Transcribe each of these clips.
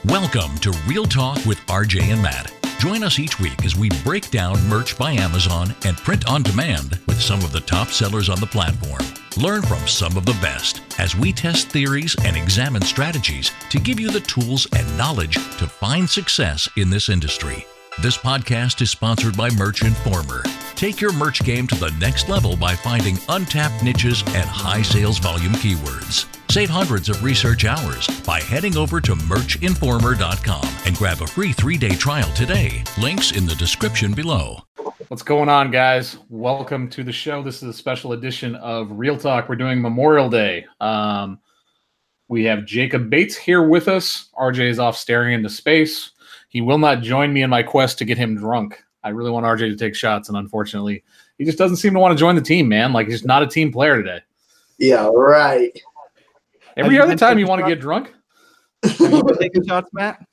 Welcome to Real Talk with RJ and Matt. Join us each week as we break down merch by Amazon and print on demand with some of the top sellers on the platform. Learn from some of the best as we test theories and examine strategies to give you the tools and knowledge to find success in this industry. This podcast is sponsored by Merch Informer. Take your merch game to the next level by finding untapped niches and high sales volume keywords. Save hundreds of research hours by heading over to merchinformer.com and grab a free 3-day trial today. Links in the description below. What's going on, guys? Welcome to the show. This is a special edition of Real Talk. We're doing Memorial Day. We have Jacob Bates here with us. RJ is off staring into space. He will not join me in my quest to get him drunk. I really want RJ to take shots, and unfortunately, he just doesn't seem to want to join the team, man. Like, he's not a team player today. Yeah, right. Every other time you want to get drunk? Have you been taking shots, Matt?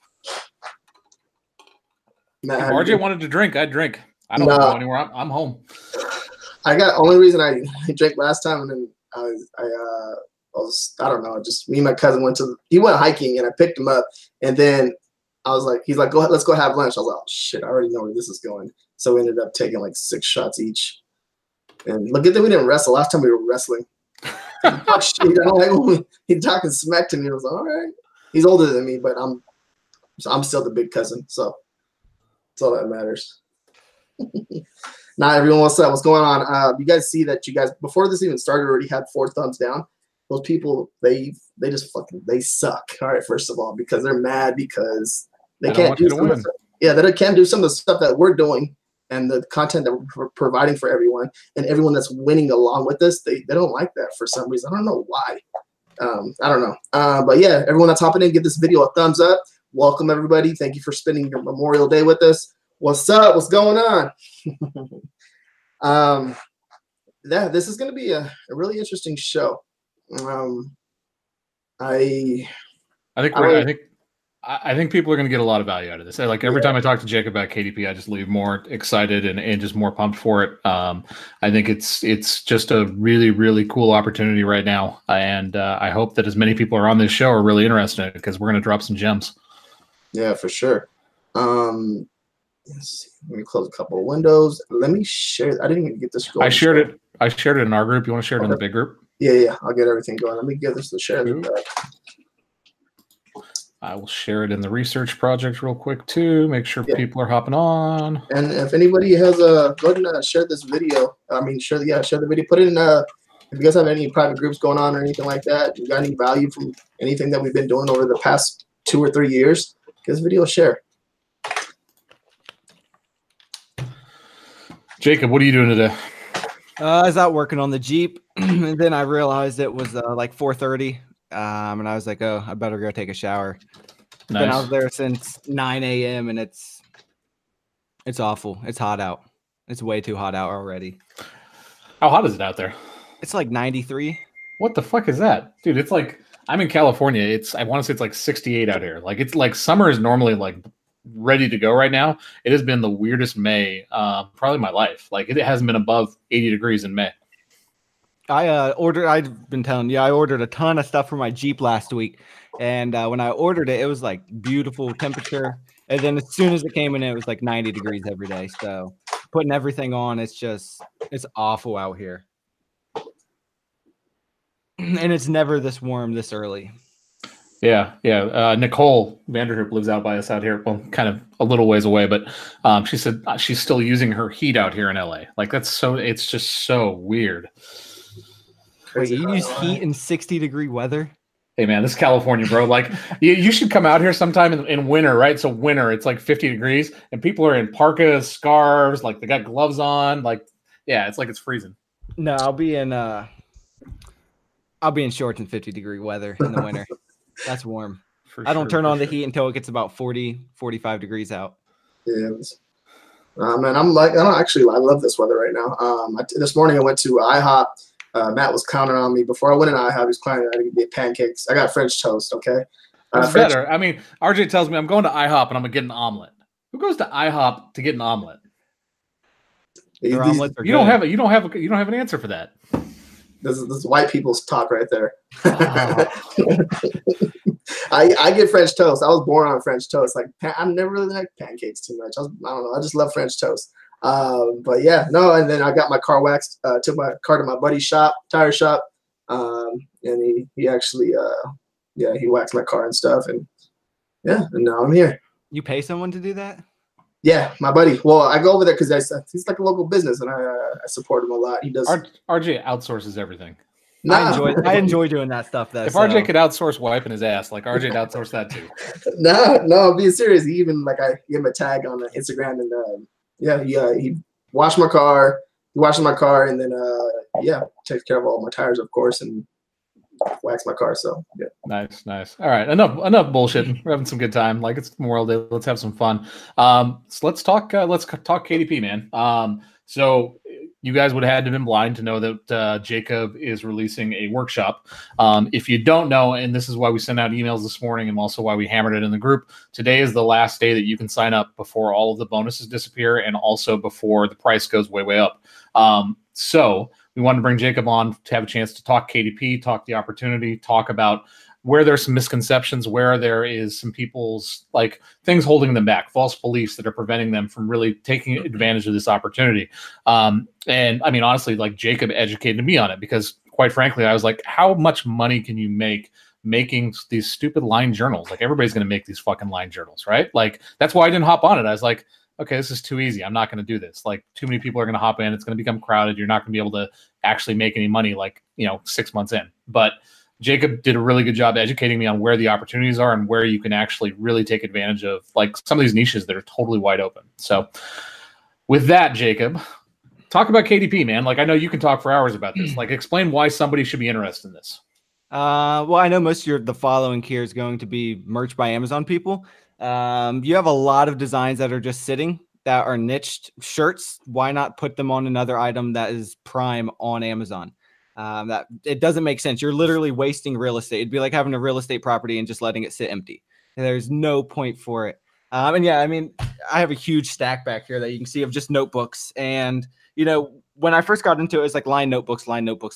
If RJ wanted to drink, I'd drink. I don't go anywhere. I'm home. Only reason I drank last time, and then I don't know, just me and my cousin went hiking, and I picked him up, and then I was like, he's like, go ahead, let's go have lunch. I was like, oh shit, I already know where this is going. So we ended up taking like 6 shots each. And look at that, we didn't wrestle. Last time we were wrestling. Oh shit, he talking smack to me. I was like, all right. He's older than me, but I'm still the big cousin, so that's all that matters. Now everyone, what's up? What's going on? You guys see that before this even started already had 4 thumbs down. Those people, they just they suck. All right, first of all, because they're mad because they can't do some of the stuff. Yeah, they can't do some of the stuff that we're doing and the content that we're providing for everyone, and everyone that's winning along with us, they don't like that for some reason. I don't know why. I don't know. But yeah, everyone that's hopping in, give this video a thumbs up. Welcome everybody. Thank you for spending your Memorial Day with us. What's up? What's going on? Yeah, this is going to be a really interesting show. I think people are going to get a lot of value out of this. Like every time I talk to Jacob about KDP, I just leave more excited and just more pumped for it. I think it's just a really, really cool opportunity right now. And I hope that as many people are on this show are really interested in it because we're going to drop some gems. Yeah, for sure. Let's see. Let me close a couple of windows. Let me share. I didn't even get this going. I shared it in our group. You want to share it in the big group? Yeah. I'll get everything going. Let me give this the share. I will share it in the research project real quick too. Make sure people are hopping on. And if anybody has go ahead and share this video. Share the video. Put it in. If you guys have any private groups going on or anything like that, you got any value from anything that we've been doing over the past 2 or 3 years, give this video a share. Jacob, what are you doing today? I was out working on the Jeep, and then I realized it was like 4:30, and I was like, oh, I better go take a shower. Nice. Been out there since 9 a.m., and it's awful. It's hot out. It's way too hot out already. How hot is it out there? It's like 93. What the fuck is that? Dude, it's like, I'm in California. I want to say it's like 68 out here. Like, it's like summer is normally like ready to go right now. It has been the weirdest May, probably my life. Like, it hasn't been above 80 degrees in May. I've been telling you, I ordered a ton of stuff for my Jeep last week. And when I ordered it, it was like beautiful temperature. And then as soon as it came in, it was like 90 degrees every day. So putting everything on, it's awful out here. And it's never this warm this early. Yeah. Nicole Vanderhoop lives out by us out here. Well, kind of a little ways away, but she said she's still using her heat out here in LA. Like, it's just so weird. Wait, you use heat in 60-degree weather? Hey man, this is California, bro. Like, you should come out here sometime in winter, right? So winter, it's like 50 degrees and people are in parkas, scarves, like they got gloves on. Like, yeah, it's like it's freezing. No, I'll be in shorts in 50-degree weather in the winter. That's warm. I don't turn on the heat until it gets about 40, 45 degrees out. Yeah. Man, I love this weather right now. This morning I went to IHOP. Matt was counting on me. Before I went in IHOP, he was counting on me to get pancakes. I got French toast, okay? That's better. RJ tells me I'm going to IHOP and I'm going to get an omelet. Who goes to IHOP to get an omelet? You don't have an answer for that. This is white people's talk right there. I get French toast. I was born on French toast. Like I never really liked pancakes too much. I don't know. I just love French toast. But yeah, no. And then I got my car waxed. Took my car to my buddy's shop, tire shop, and he actually he waxed my car and stuff. And yeah, and now I'm here. You pay someone to do that? Yeah, my buddy. Well, I go over there because he's like a local business, and I support him a lot. He does. RJ outsources everything. Nah. I enjoy doing that stuff. Though, if RJ could outsource wiping his ass, like RJ'd outsource that too. No, being serious. He even I gave him a tag on Instagram, and he washed my car. He washes my car, and then takes care of all my tires, of course, and wax my car. So yeah. Nice. All right, enough bullshit. We're having some good time. Like it's Memorial Day. Let's have some fun. So let's talk KDP, man. So you guys would have had to have been blind to know that Jacob is releasing a workshop. If you don't know, and this is why we sent out emails this morning and also why we hammered it in the group, today is the last day that you can sign up before all of the bonuses disappear and also before the price goes way up. So we wanted to bring Jacob on to have a chance to talk KDP, talk the opportunity, talk about where there's some misconceptions, where there is some people's like things holding them back, false beliefs that are preventing them from really taking advantage of this opportunity. And I mean, honestly, like Jacob educated me on it because quite frankly, I was like, how much money can you make making these stupid line journals? Like everybody's going to make these fucking line journals, right? Like that's why I didn't hop on it. I was like, okay, this is too easy. I'm not going to do this. Like too many people are going to hop in. It's going to become crowded. You're not going to be able to actually make any money like, 6 months in. But Jacob did a really good job educating me on where the opportunities are and where you can actually really take advantage of like some of these niches that are totally wide open. So with that, Jacob, talk about KDP, man. Like I know you can talk for hours about this. Like explain why somebody should be interested in this. Well, I know most of the following here is going to be merch by Amazon people. You have a lot of designs that are just sitting that are niched shirts. Why not put them on another item that is prime on Amazon? That it doesn't make sense. You're literally wasting real estate. It'd be like having a real estate property and just letting it sit empty. There's no point for it. And yeah, I mean, I have a huge stack back here that you can see of just notebooks. And, when I first got into it, it's like line notebooks.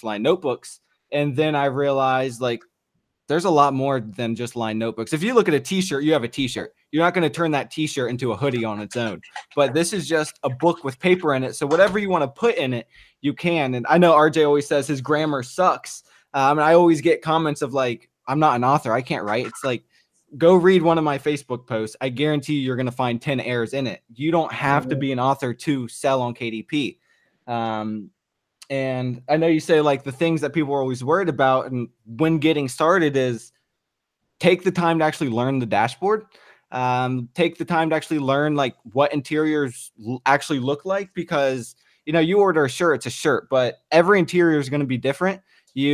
And then I realized like, there's a lot more than just line notebooks. If you look at a t-shirt, you have a t-shirt. You're not going to turn that t-shirt into a hoodie on its own. But this is just a book with paper in it. So whatever you want to put in it, you can. And I know RJ always says his grammar sucks. And I always get comments of like, I'm not an author. I can't write. It's like, go read one of my Facebook posts. I guarantee you're going to find 10 errors in it. You don't have to be an author to sell on KDP. And I know you say like the things that people are always worried about and when getting started is take the time to actually learn the dashboard. Take the time to actually learn like what interiors actually look like, because, you order a shirt, it's a shirt, but every interior is going to be different.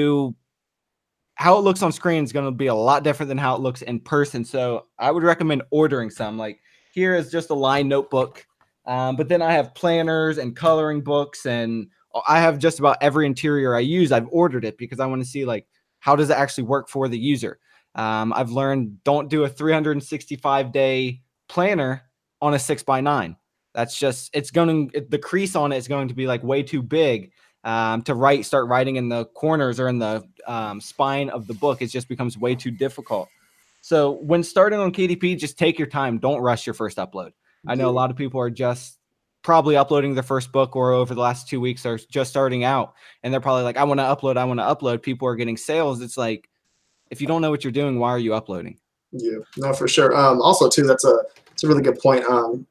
How it looks on screen is going to be a lot different than how it looks in person. So I would recommend ordering some. Like here is just a line notebook. But then I have planners and coloring books, and I have just about every interior I use. I've ordered it because I want to see like, how does it actually work for the user? I've learned don't do a 365-day planner on a 6x9. That's just, the crease on it is going to be like way too big to start writing in the corners or in the spine of the book. It just becomes way too difficult. So when starting on KDP, just take your time. Don't rush your first upload. I know a lot of people are just probably uploading their first book or over the last 2 weeks are just starting out. And they're probably like, I want to upload. People are getting sales. It's like, if you don't know what you're doing, why are you uploading? Yeah, no, for sure. Also too, it's a really good point.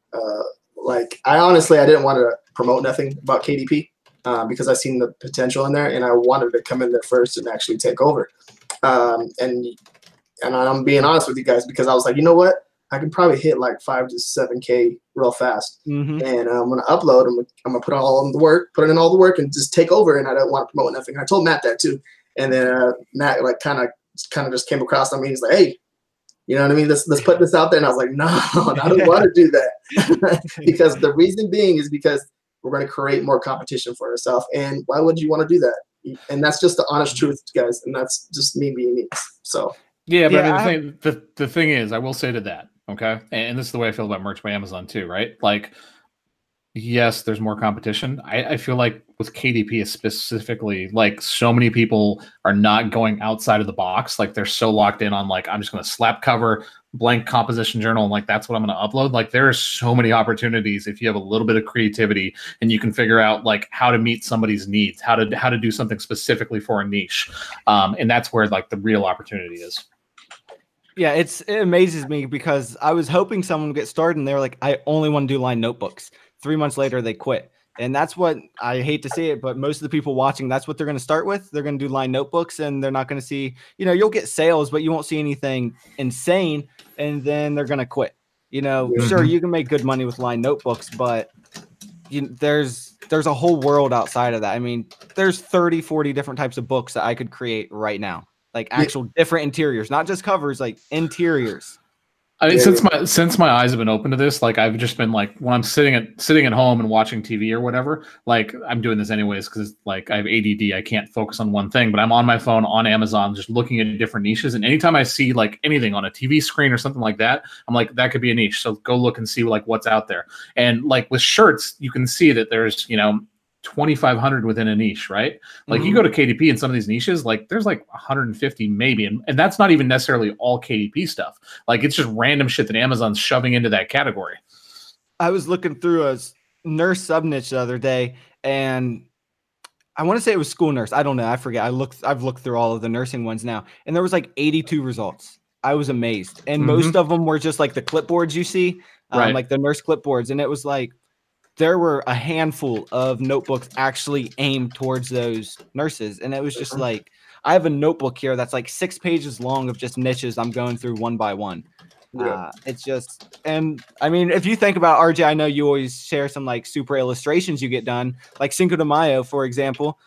Like I didn't want to promote nothing about KDP because I seen the potential in there and I wanted to come in there first and actually take over. And I'm being honest with you guys because I was like, you know what? I can probably hit like 5 to 7K real fast. Mm-hmm. And I'm going to upload. I'm going to put in all the work and just take over. And I don't want to promote nothing. I told Matt that too. And then Matt like kind of just came across on me. He's like, hey, you know what I mean? Let's put this out there. And I was like, no, I don't want to do that. Because the reason being is because we're going to create more competition for ourselves. And why would you want to do that? And that's just the honest truth, guys. And that's just me being me. So. Yeah, but I mean, the thing is, I will say to that, okay? And this is the way I feel about merch by Amazon too, right? Like, yes, there's more competition. I feel like with KDP specifically, like so many people are not going outside of the box. Like they're so locked in on like, I'm just going to slap cover, blank composition journal, and like that's what I'm going to upload. Like there are so many opportunities if you have a little bit of creativity and you can figure out like how to meet somebody's needs, how to do something specifically for a niche, and that's where like the real opportunity is. Yeah, it amazes me because I was hoping someone would get started and they were like, I only want to do line notebooks. 3 months later, they quit. And that's what I hate to see it, but most of the people watching, that's what they're going to start with. They're going to do line notebooks and they're not going to see, you'll get sales, but you won't see anything insane. And then they're going to quit. Sure, you can make good money with line notebooks, but there's a whole world outside of that. I mean, there's 30, 40 different types of books that I could create right now. Like actual different interiors, not just covers, like interiors. I mean, since my eyes have been open to this, like I've just been like when I'm sitting at home and watching TV or whatever, like I'm doing this anyways because like I have ADD, I can't focus on one thing. But I'm on my phone on Amazon, just looking at different niches. And anytime I see like anything on a TV screen or something like that, I'm like, that could be a niche. So go look and see like what's out there. And like with shirts, you can see that there's 2,500 within a niche, right? Like you go to KDP in some of these niches, like there's like 150 maybe. And that's not even necessarily all KDP stuff. Like it's just random shit that Amazon's shoving into that category. I was looking through a nurse sub niche the other day and I want to say it was school nurse. I don't know. I forget. I've looked through all of the nursing ones now and there was like 82 results. I was amazed. And most of them were just like the clipboards you see, right. Like the nurse clipboards. And it was like, there were a handful of notebooks actually aimed towards those nurses. And it was just like, I have a notebook here that's like 6 pages long of just niches I'm going through one by one. Yeah. It's just, and I mean, if you think about RJ, I know you always share some like super illustrations you get done, like Cinco de Mayo, for example.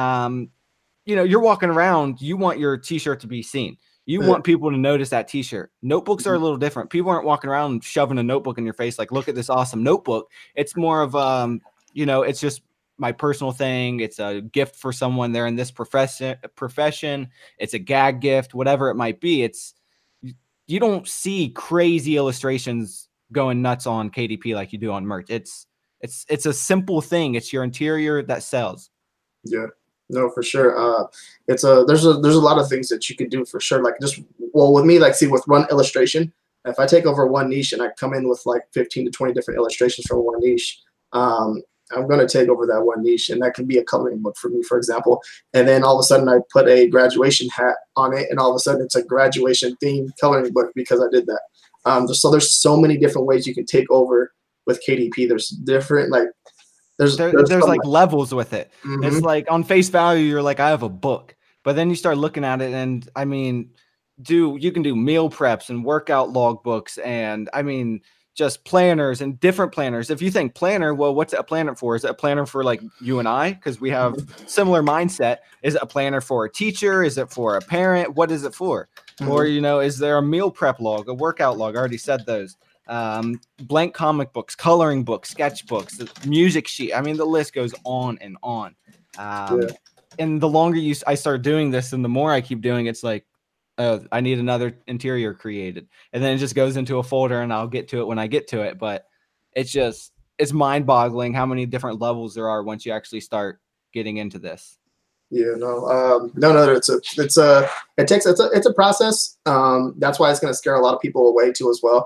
You're walking around, you want your t-shirt to be seen. You want people to notice that t-shirt. Notebooks are a little different. People aren't walking around shoving a notebook in your face like, look at this awesome notebook. It's more of, it's just my personal thing. It's a gift for someone. They're in this profession. It's a gag gift, whatever it might be. You don't see crazy illustrations going nuts on KDP like you do on merch. It's a simple thing. It's your interior that sells. Yeah. No, for sure. There's a lot of things that you can do for sure. Like with me, like with one illustration, if I take over one niche and I come in with like 15 to 20 different illustrations from one niche, I'm going to take over that one niche, and that can be a coloring book for me, for example. And then all of a sudden I put a graduation hat on it, and all of a sudden it's a graduation themed coloring book because I did that. So there's so many different ways you can take over with KDP. There's different There's like levels with it. It's like on face value, you're like, I have a book, but then you start looking at it, and I mean, you can do meal preps and workout log books, and I mean, just planners and different planners. If you think planner, well, what's a planner for? Is it a planner for like you and I? Because we have similar mindset. Is it a planner for a teacher? Is it for a parent? What is it for? Or, is there a meal prep log, a workout log? I already said those. Blank comic books, coloring books, sketch books, the music sheet. I mean, the list goes on and on. And the longer I start doing this and the more I keep doing, it's like, I need another interior created. And then it just goes into a folder and I'll get to it when I get to it. But it's mind boggling how many different levels there are once you actually start getting into this. Yeah, no, it's a process. That's why it's going to scare a lot of people away too as well.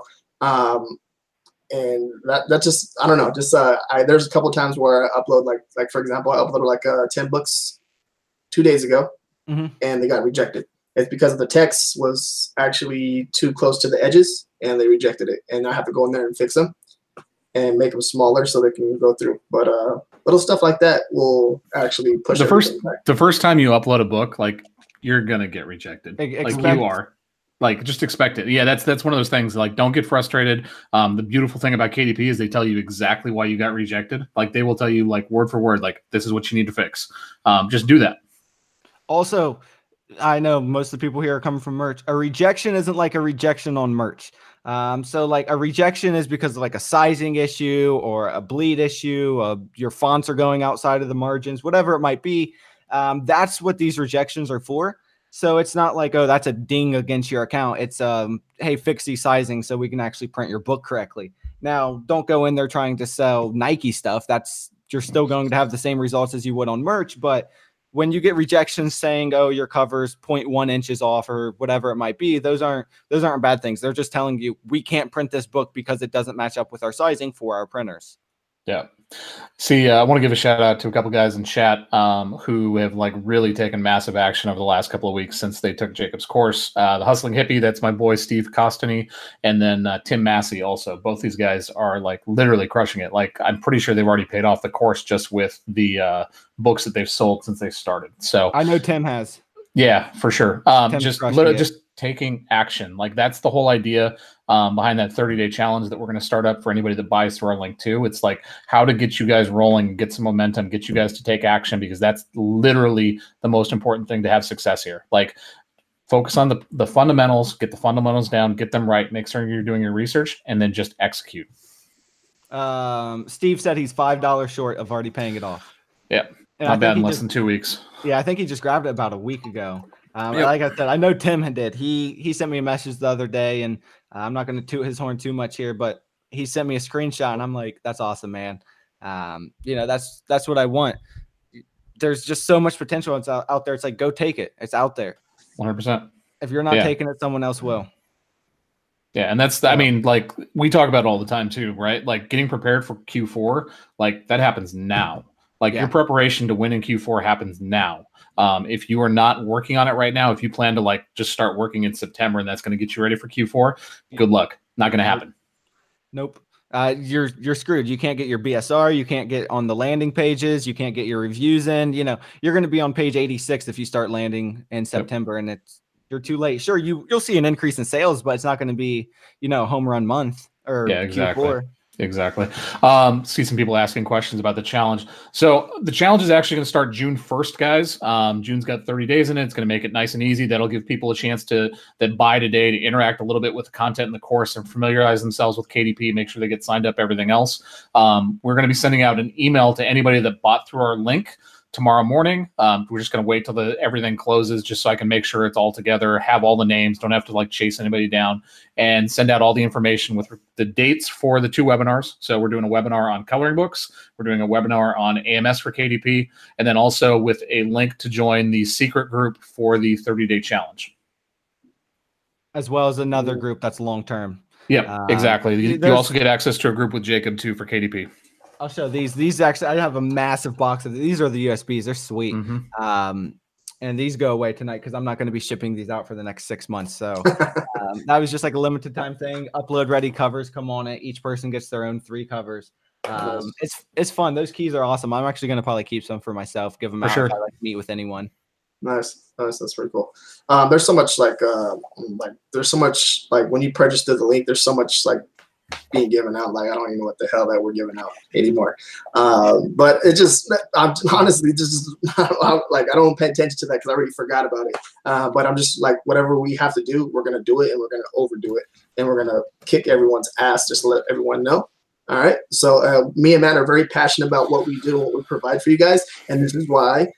And that just, I don't know, just, there's a couple of times where I upload, like, for example, I uploaded like 10 books 2 days ago and they got rejected. It's because the text was actually too close to the edges and they rejected it. And I have to go in there and fix them and make them smaller so they can go through. But, little stuff like that will actually push the first time you upload a book, like you're going to get rejected. Like you are. Like, just expect it. Yeah, that's one of those things. Like, don't get frustrated. The beautiful thing about KDP is they tell you exactly why you got rejected. Like, they will tell you, like, word for word, like, this is what you need to fix. Just do that. Also, I know most of the people here are coming from merch. A rejection isn't like a rejection on merch. So, like, a rejection is because of, like, a sizing issue or a bleed issue. Your fonts are going outside of the margins, whatever it might be. That's what these rejections are for. So it's not like, oh, that's a ding against your account. It's, hey, fix these sizing so we can actually print your book correctly. Now, don't go in there trying to sell Nike stuff. That's you're still going to have the same results as you would on merch. But when you get rejections saying, oh, your cover's 0.1 inches off or whatever it might be, those aren't bad things. They're just telling you we can't print this book because it doesn't match up with our sizing for our printers. Yeah. See, I want to give a shout out to a couple guys in chat who have like really taken massive action over the last couple of weeks since they took Jacob's course. The Hustling Hippie, that's my boy Steve Costany, and then Tim Massey also. Both these guys are like literally crushing it. Like I'm pretty sure they've already paid off the course just with the books that they've sold since they started. So I know Tim has. Yeah, for sure. Just taking action. Like that's the whole idea behind that 30-day challenge that we're going to start up for anybody that buys through our link too. It's like how to get you guys rolling, get some momentum, get you guys to take action, because that's literally the most important thing to have success here. Like focus on the fundamentals, get the fundamentals down, get them right, make sure you're doing your research, and then just execute. Steve said he's $5 short of already paying it off. Yeah. Not bad in less than 2 weeks. Yeah, I think he just grabbed it about a week ago. Like I said, I know Tim did. He sent me a message the other day, and I'm not going to toot his horn too much here, but he sent me a screenshot, and I'm like, that's awesome, man. That's what I want. There's just so much potential out there. It's like, go take it. It's out there. 100%. If you're not taking it, someone else will. Yeah, and I mean, like we talk about it all the time too, right? Like getting prepared for Q4, like that happens now. Like your preparation to win in Q4 happens now. If you are not working on it right now, if you plan to like just start working in September and that's going to get you ready for Q4, good luck. Not going to happen. Nope. You're screwed. You can't get your BSR. You can't get on the landing pages. You can't get your reviews in. You know, you're going to be on page 86 if you start landing in September, and you're too late. Sure, you'll see an increase in sales, but it's not going to be, home run month or Q4. Exactly. See some people asking questions about the challenge. So the challenge is actually going to start June 1st, guys. June's got 30 days in it. It's going to make it nice and easy. That'll give people a chance that buy today to interact a little bit with the content in the course and familiarize themselves with KDP, make sure they get signed up, everything else. We're going to be sending out an email to anybody that bought through our link tomorrow morning. We're just going to wait till everything closes just so I can make sure it's all together, have all the names, don't have to like chase anybody down, and send out all the information with the dates for the 2 webinars. So we're doing a webinar on coloring books. We're doing a webinar on AMS for KDP, and then also with a link to join the secret group for the 30-day challenge. As well as another group that's long-term. Yeah, exactly. You also get access to a group with Jacob too for KDP. I'll show these. These actually, I have a massive box of these. Are the USBs? They're sweet. Mm-hmm. And these go away tonight because I'm not going to be shipping these out for the next 6 months. So that was just like a limited time thing. Upload ready covers come on it. Each person gets their own 3 covers. It's fun. Those keys are awesome. I'm actually going to probably keep some for myself. Give them out if I like to meet with anyone. Nice. That's pretty cool. There's so much there's so much like when you register the link. There's so much like being given out. Like I don't even know what the hell that we're giving out anymore. But it just, I'm honestly just like I don't pay attention to that because I already forgot about it. But I'm just like whatever we have to do, we're gonna do it, and we're gonna overdo it, and we're gonna kick everyone's ass just to let everyone know. All right. So me and Matt are very passionate about what we do and what we provide for you guys, and this is why.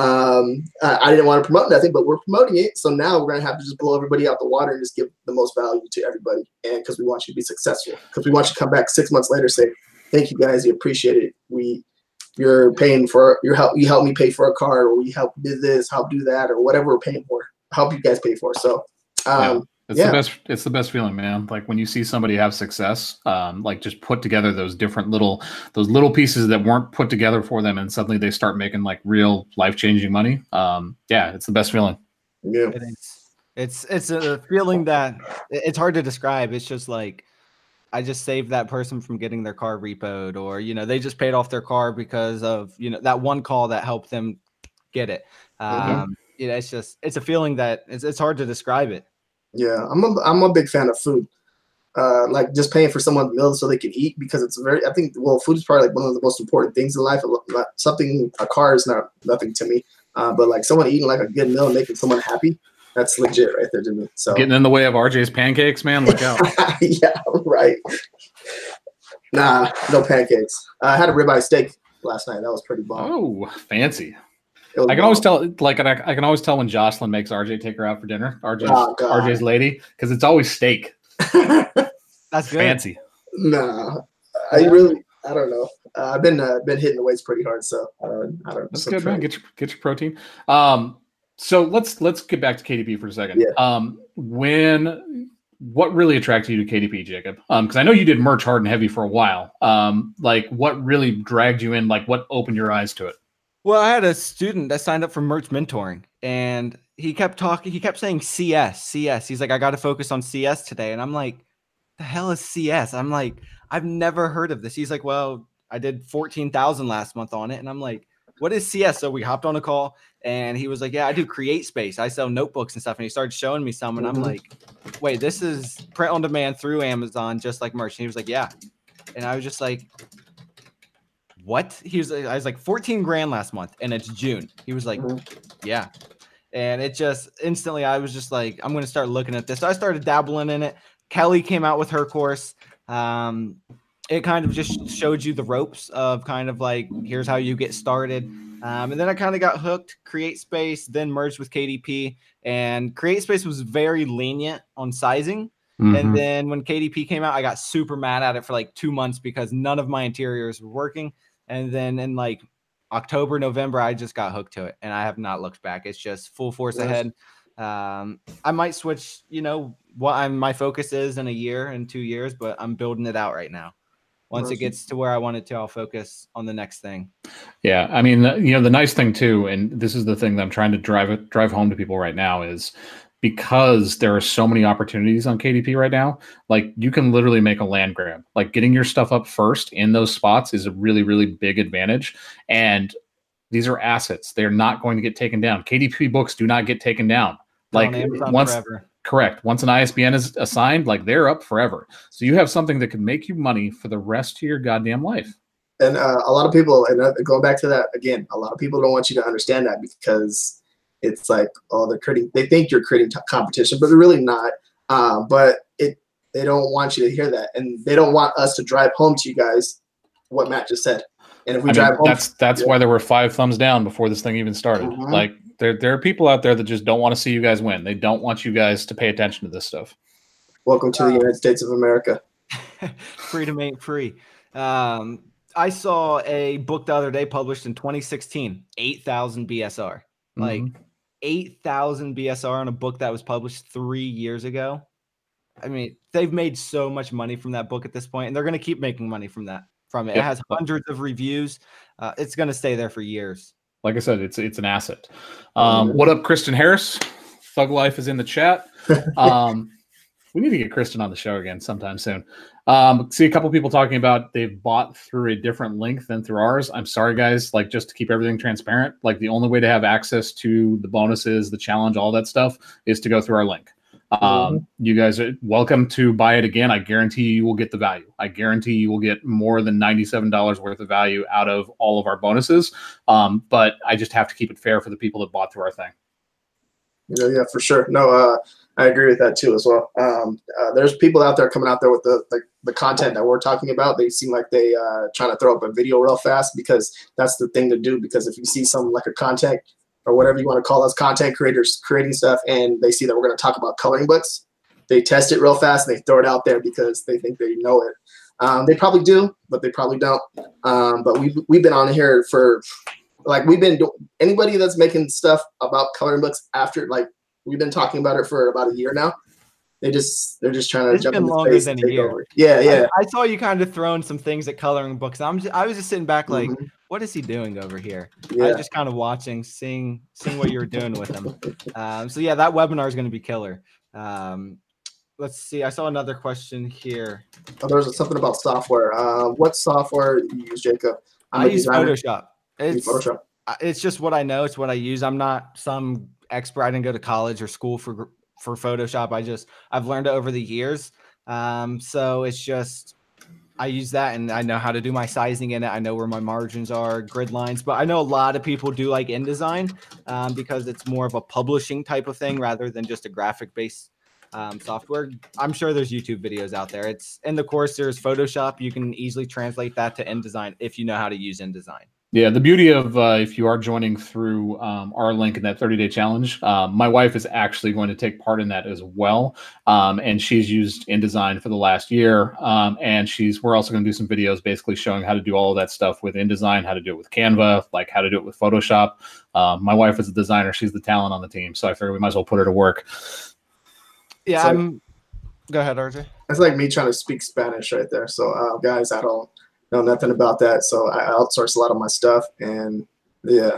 I didn't want to promote nothing, but we're promoting it. So now we're going to have to just blow everybody out the water and just give the most value to everybody. And because we want you to be successful, because we want you to come back 6 months later, say, thank you guys. You appreciate it. You're paying for your help. You helped me pay for a car, or we help do this, help do that, or whatever we're paying for, help you guys pay for. So, It's the best feeling, man. Like when you see somebody have success, like just put together those little pieces that weren't put together for them, and suddenly they start making like real life-changing money. It's the best feeling. Yeah, it's a feeling that it's hard to describe. It's just like I just saved that person from getting their car repoed, or they just paid off their car because of that one call that helped them get it. It's a feeling that it's hard to describe it. Yeah, I'm a big fan of food. Like just paying for someone's meal so they can eat, because it's food is probably like one of the most important things in life. A car is nothing to me, but like someone eating like a good meal and making someone happy, that's legit right there to me. So getting in the way of RJ's pancakes, man, look out. Yeah, right. Nah, no pancakes. I had a ribeye steak last night. That was pretty bomb. Oh, fancy. I can always tell, I can always tell when Jocelyn makes RJ take her out for dinner. RJ's lady, because it's always steak. That's good. Fancy. Nah, I don't know. I've been hitting the weights pretty hard, so I don't. That's good, man. Get your protein. So let's get back to KDP for a second. Yeah. What really attracted you to KDP, Jacob? Because I know you did merch hard and heavy for a while. Like what really dragged you in? Like what opened your eyes to it? Well, I had a student that signed up for merch mentoring, and he kept talking. He kept saying CS. He's like, I got to focus on CS today, and I'm like, the hell is CS? I'm like, I've never heard of this. He's like, well, I did 14,000 last month on it, and I'm like, what is CS? So we hopped on a call, and he was like, yeah, I do CreateSpace. I sell notebooks and stuff, and he started showing me some, and I'm like, wait, this is print on demand through Amazon, just like merch. And he was like, yeah, and I was just like, what? I was like 14 grand last month, and it's June. He was like, yeah. And it just instantly, I was just like, I'm going to start looking at this. So I started dabbling in it. Kelly came out with her course. It kind of just showed you the ropes of kind of like, here's how you get started. And then I kind of got hooked, CreateSpace, then merged with KDP. And CreateSpace was very lenient on sizing. And then when KDP came out, I got super mad at it for like 2 months because none of my interiors were working. And then in like October, November, I just got hooked to it, and I have not looked back. It's just full force ahead. I might switch, what my focus is in a year and 2 years, but I'm building it out right now. Once it gets to where I want it to, I'll focus on the next thing. Yeah. I mean, the nice thing too, and this is the thing that I'm trying to drive home to people right now is because there are so many opportunities on KDP right now, like you can literally make a land grab. Like getting your stuff up first in those spots is a really, really big advantage. And these are assets. They're not going to get taken down. KDP books do not get taken down. Like once an ISBN is assigned, like they're up forever. So you have something that can make you money for the rest of your goddamn life. And a lot of people, and going back to that again, a lot of people don't want you to understand that because it's like, oh, they think you're creating competition, but they're really not. But they don't want you to hear that, and they don't want us to drive home to you guys what Matt just said. And if we drive home, that's why there were 5 thumbs down before this thing even started. Like there are people out there that just don't want to see you guys win. They don't want you guys to pay attention to this stuff. Welcome to the United States of America. Freedom ain't free. I saw a book the other day published in 2016, 8,000 BSR. Like 8,000 BSR on a book that was published 3 years ago. I mean, they've made so much money from that book at this point, and they're going to keep making money from it. It has hundreds of reviews. It's going to stay there for years. Like I said, it's an asset. What up, Kristen Harris? Thug Life is in the chat. We need to get Kristen on the show again sometime soon. See a couple people talking about they've bought through a different link than through ours. I'm sorry, guys. Like, just to keep everything transparent, like the only way to have access to the bonuses, the challenge, all that stuff is to go through our link. You guys are welcome to buy it again. I guarantee you will get the value. I guarantee you will get more than $97 worth of value out of all of our bonuses. But I just have to keep it fair for the people that bought through our thing. Yeah, for sure. No, I agree with that too as well. There's people out there coming out there with the content that we're talking about. They seem like they trying to throw up a video real fast because that's the thing to do. Because if you see some like a content or whatever you want to call us, content creators creating stuff, and they see that we're going to talk about coloring books, they test it real fast and they throw it out there because they think they know it. They probably do, but they probably don't. But we've been on here for like anybody that's making stuff about coloring books after like we've been talking about it for about a year now. They're just trying to jump in the space and take over. Yeah. I saw you kind of throwing some things at coloring books. I was just sitting back like, what is he doing over here? Yeah. I was just kind of watching, seeing what you were doing with him. So yeah, that webinar is going to be killer. Let's see. I saw another question here. Oh, there's something about software. What software do you use, Jacob? I use Photoshop. It's just what I know. It's what I use. I'm not some expert. I didn't go to college or school for Photoshop. I've learned it over the years. So it's just, I use that and I know how to do my sizing in it. I know where my margins are, grid lines, but I know a lot of people do like InDesign because it's more of a publishing type of thing rather than just a graphic based software. I'm sure there's YouTube videos out there. It's in the course. There's Photoshop. You can easily translate that to InDesign if you know how to use InDesign. Yeah, the beauty of if you are joining through our link in that 30-day challenge, my wife is actually going to take part in that as well, and she's used InDesign for the last year, and we're also going to do some videos basically showing how to do all of that stuff with InDesign, how to do it with Canva, like how to do it with Photoshop. My wife is a designer; she's the talent on the team, so I figured we might as well put her to work. Yeah, go ahead, RJ. That's like me trying to speak Spanish right there. So, guys, I don't know nothing about that, so I outsource a lot of my stuff, and yeah.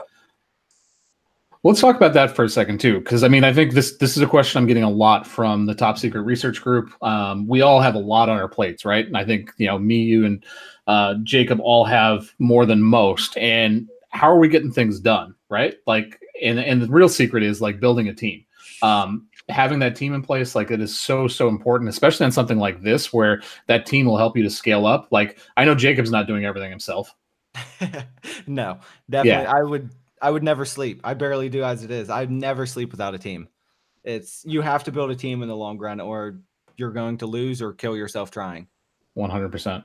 Let's talk about that for a second too, because I mean, I think this is a question I'm getting a lot from the Top Secret Research Group. We all have a lot on our plates, right? And I think me, you, and Jacob all have more than most. And how are we getting things done, right? Like, and the real secret is like building a team. Having that team in place, like it is so important, especially on something like this, where that team will help you to scale up. Like I know Jacob's not doing everything himself. No, definitely. Yeah. I would never sleep. I barely do as it is. I'd never sleep without a team. You have to build a team in the long run, or you're going to lose or kill yourself trying. 100%.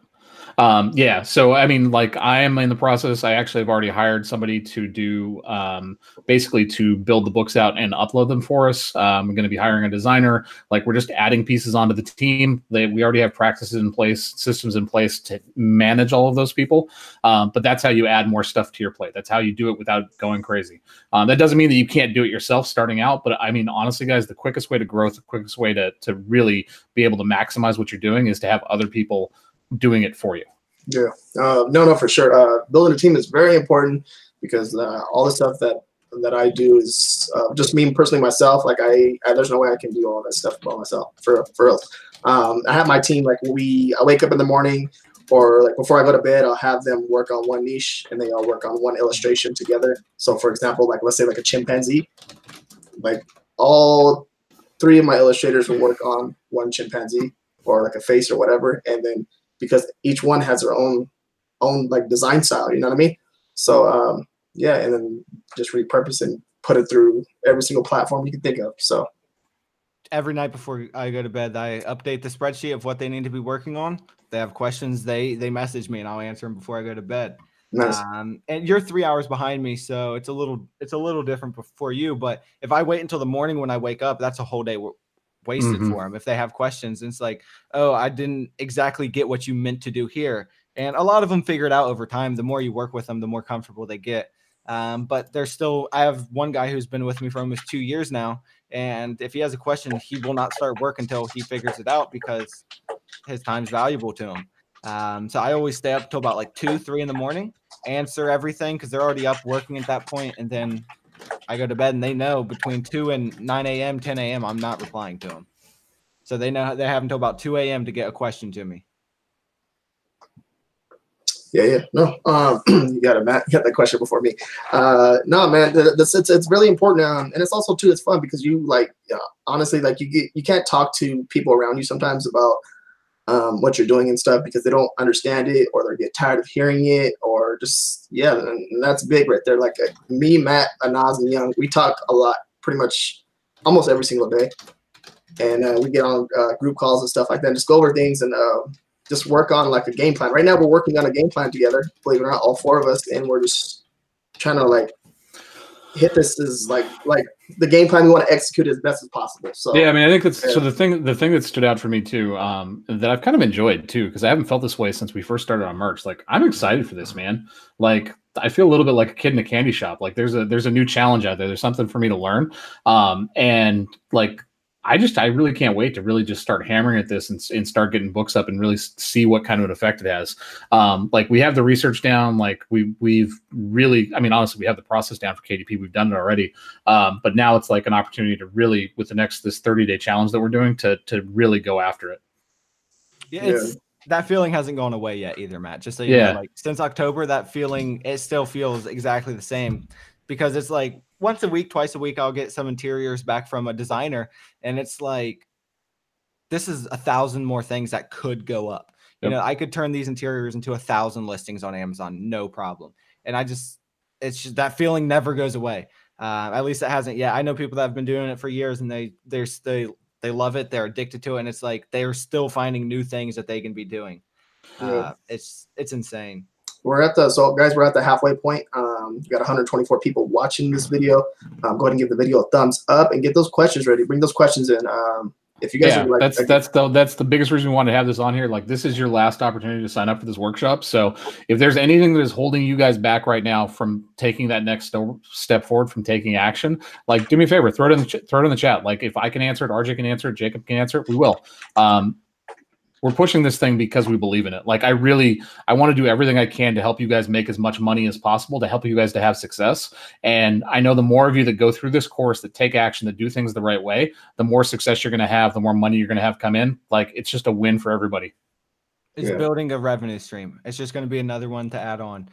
Yeah. So, I mean, like I am in the process. I actually have already hired somebody to do, basically to build the books out and upload them for us. I'm going to be hiring a designer. Like we're just adding pieces onto the team. We already have practices in place, systems in place to manage all of those people. But that's how you add more stuff to your plate. That's how you do it without going crazy. That doesn't mean that you can't do it yourself starting out. But I mean, honestly, guys, the quickest way to growth, the quickest way to really be able to maximize what you're doing is to have other people doing it for you. Yeah, no, for sure. Building a team is very important because all the stuff that I do is just me personally myself. Like there's no way I can do all that stuff by myself for real. I have my team. Like I wake up in the morning, or like before I go to bed, I'll have them work on one niche and they all work on one illustration together. So for example, like let's say like a chimpanzee, like all 3 of my illustrators will work on one chimpanzee or like a face or whatever, and then because each one has their own like design style, you know what I mean? So yeah, and then just repurpose and put it through every single platform you can think of. So every night before I go to bed, I update the spreadsheet of what they need to be working on. If they have questions, they message me and I'll answer them before I go to bed. Nice. And you're 3 hours behind me, so it's a little different for you. But if I wait until the morning when I wake up, that's a whole day wasted for them. If they have questions, and it's like, oh, I didn't exactly get what you meant to do here. And a lot of them figure it out over time. The more you work with them, the more comfortable they get. But I have one guy who's been with me for almost 2 years now. And if he has a question, he will not start work until he figures it out because his time's valuable to him. So I always stay up until about like 2, 3 in the morning, answer everything because they're already up working at that point. And then I go to bed and they know between 2 and 9 a.m., 10 a.m., I'm not replying to them. So they know they have until about 2 a.m. to get a question to me. Yeah. No, you got that question before me. No, man, it's really important. And it's also too, it's fun because you honestly, like you can't talk to people around you sometimes about what you're doing and stuff because they don't understand it or they get tired of hearing it or just, yeah. And that's big right there. Like me, Matt, Anaz, and Young, we talk a lot, pretty much almost every single day. And we get on group calls and stuff like that, and just go over things and just work on like a game plan. Right now we're working on a game plan together, believe it or not, all 4 of us. And we're just trying to like hit this is like the game plan we want to execute as best as possible. So yeah, I mean, I think that's so the thing that stood out for me too, that I've kind of enjoyed too, because I haven't felt this way since we first started on merch. Like I'm excited for this, man. Like I feel a little bit like a kid in a candy shop. Like there's a new challenge out there. There's something for me to learn. And like I really can't wait to really just start hammering at this and start getting books up and really see what kind of an effect it has. Like we have the research down, like we've really, I mean, honestly, we have the process down for KDP. We've done it already. But now it's like an opportunity to really, with this 30-day challenge that we're doing to really go after it. Yeah. That feeling hasn't gone away yet either, Matt. Just so you know, like since October, that feeling, it still feels exactly the same because it's like, once a week, twice a week, I'll get some interiors back from a designer. And it's like, this is 1,000 more things that could go up. Yep. You know, I could turn these interiors into 1,000 listings on Amazon, no problem. And it's just that feeling never goes away. At least it hasn't yet. I know people that have been doing it for years and they love it. They're addicted to it. And it's like, they're still finding new things that they can be doing. It's insane. we're at the halfway point. We got 124 people watching this video. Go ahead and give the video a thumbs up and get those questions ready. Bring those questions in. If you guys are like, that's the biggest reason we want to have this on here. Like, this is your last opportunity to sign up for this workshop. So if there's anything that is holding you guys back right now from taking that next step forward, from taking action, like, do me a favor, throw it in the chat. Like, if I can answer it, RJ can answer it, Jacob can answer it, we will. We're pushing this thing because we believe in it. Like, I want to do everything I can to help you guys make as much money as possible, to help you guys to have success. And I know the more of you that go through this course, that take action, that do things the right way, the more success you're going to have, the more money you're going to have come in. Like, it's just a win for everybody. It's building a revenue stream. It's just going to be another one to add on.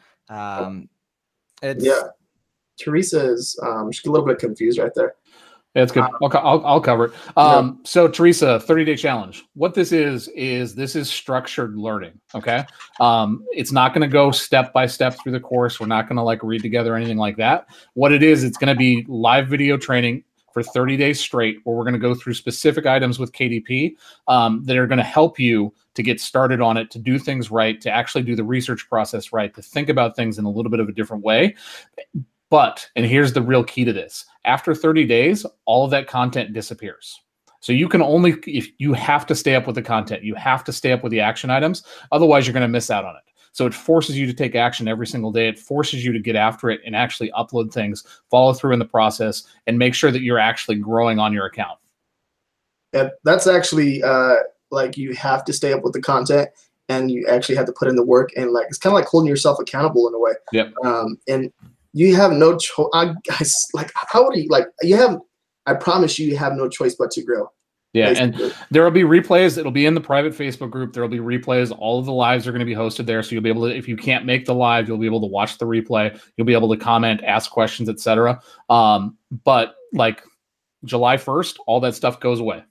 Teresa is she's a little bit confused right there. That's good. I'll cover it. So Teresa, 30-day challenge. What this is structured learning. Okay. It's not going to go step by step through the course. We're not going to like read together or anything like that. What it is, it's going to be live video training for 30 days straight, where we're going to go through specific items with KDP that are going to help you to get started on it, to do things right, to actually do the research process right, to think about things in a little bit of a different way. But, and here's the real key to this, after 30 days, all of that content disappears. So you can only, if you have to stay up with the content, you have to stay up with the action items. Otherwise, you're going to miss out on it. So it forces you to take action every single day. It forces you to get after it and actually upload things, follow through in the process, and make sure that you're actually growing on your account. Yeah, that's actually like, you have to stay up with the content, and you actually have to put in the work, and like, it's kind of like holding yourself accountable in a way. Yep. And you have no choice. Guys, like, how would you, like, I promise you have no choice but to grow. Yeah, basically. And there will be replays. It'll be in the private Facebook group. There will be replays. All of the lives are going to be hosted there. So you'll be able to, if you can't make the live, you'll be able to watch the replay. You'll be able to comment, ask questions, etc. But like July 1st, all that stuff goes away.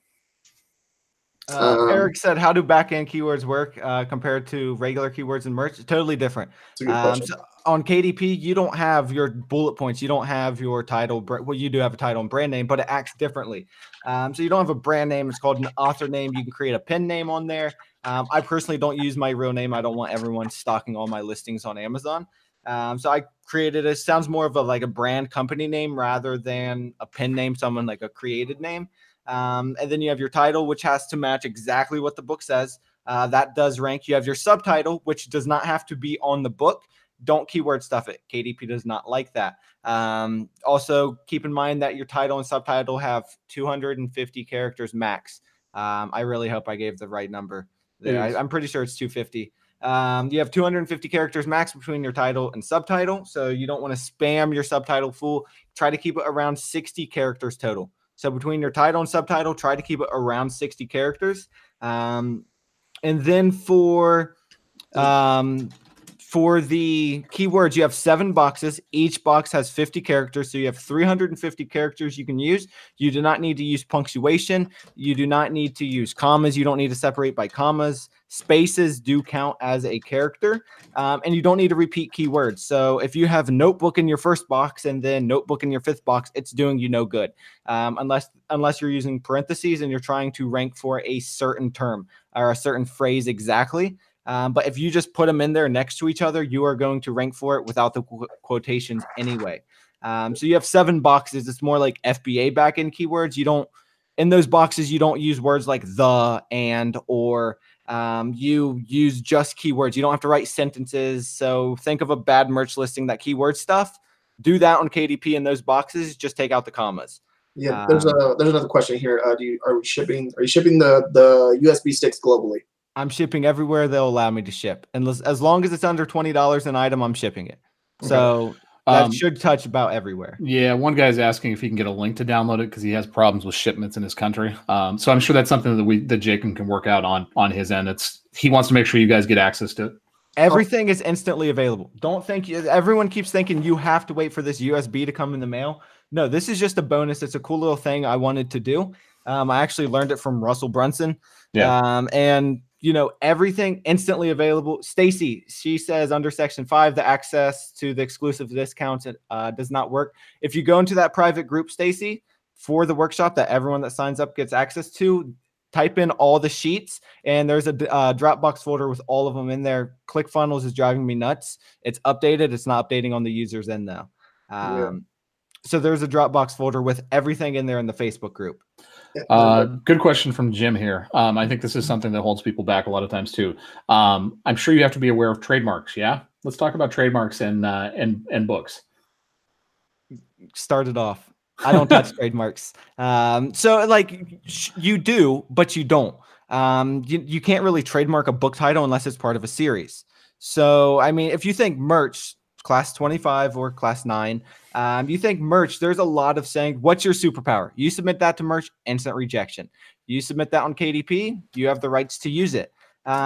Eric said, how do back-end keywords work compared to regular keywords and merch? Totally different. So on KDP, you don't have your bullet points. You don't have your title. Well, you do have a title and brand name, but it acts differently. So you don't have a brand name. It's called an author name. You can create a pen name on there. I personally don't use my real name. I don't want everyone stalking all my listings on Amazon. So I created it. Sounds more of a brand company name rather than a pen name, someone like a created name. And then you have your title, which has to match exactly what the book says. That does rank. You have your subtitle, which does not have to be on the book. Don't keyword stuff it. KDP does not like that. Also, keep in mind that your title and subtitle have 250 characters max. I really hope I gave the right number there. I'm pretty sure it's 250. You have 250 characters max between your title and subtitle. So you don't want to spam your subtitle full. Try to keep it around 60 characters total. So between your title and subtitle, try to keep it around 60 characters. And then for the keywords, you have 7 boxes. Each box has 50 characters. So you have 350 characters you can use. You do not need to use punctuation. You do not need to use commas. You don't need to separate by commas. Spaces do count as a character. And you don't need to repeat keywords. So if you have notebook in your first box and then notebook in your 5th box, it's doing you no good. Unless you're using parentheses and you're trying to rank for a certain term or a certain phrase exactly. But if you just put them in there next to each other, you are going to rank for it without the quotations anyway. So you have 7 boxes. It's more like FBA backend keywords. In those boxes, you don't use words like the, and, or. You use just keywords. You don't have to write sentences. So think of a bad merch listing, that keyword stuff. Do that on KDP in those boxes. Just take out the commas. Yeah, there's another question here. Are you shipping the USB sticks globally? I'm shipping everywhere they'll allow me to ship. And as long as it's under $20 an item, I'm shipping it. Okay. So that should touch about everywhere. Yeah, one guy's asking if he can get a link to download it because he has problems with shipments in his country. So I'm sure that's something that Jacob can work out on his end. He wants to make sure you guys get access to it. Everything is instantly available. Don't think everyone keeps thinking you have to wait for this USB to come in the mail. No, this is just a bonus. It's a cool little thing I wanted to do. I actually learned it from Russell Brunson. Yeah. And everything instantly available. Stacy, she says under Section 5, the access to the exclusive discounts does not work. If you go into that private group, Stacy, for the workshop that everyone that signs up gets access to, type in all the sheets, and there's a Dropbox folder with all of them in there. ClickFunnels is driving me nuts. It's updated. It's not updating on the user's end though. So there's a Dropbox folder with everything in there in the Facebook group. Good question from Jim here. I think this is something that holds people back a lot of times too. I'm sure you have to be aware of trademarks. Yeah, let's talk about trademarks and books. Start it off. I don't touch trademarks. So like you do, but you don't. You can't really trademark a book title unless it's part of a series. So I mean, if you think merch, class 25 or class 9, you think merch, there's a lot of saying, what's your superpower? You submit that to merch, instant rejection. You submit that on KDP, you have the rights to use it.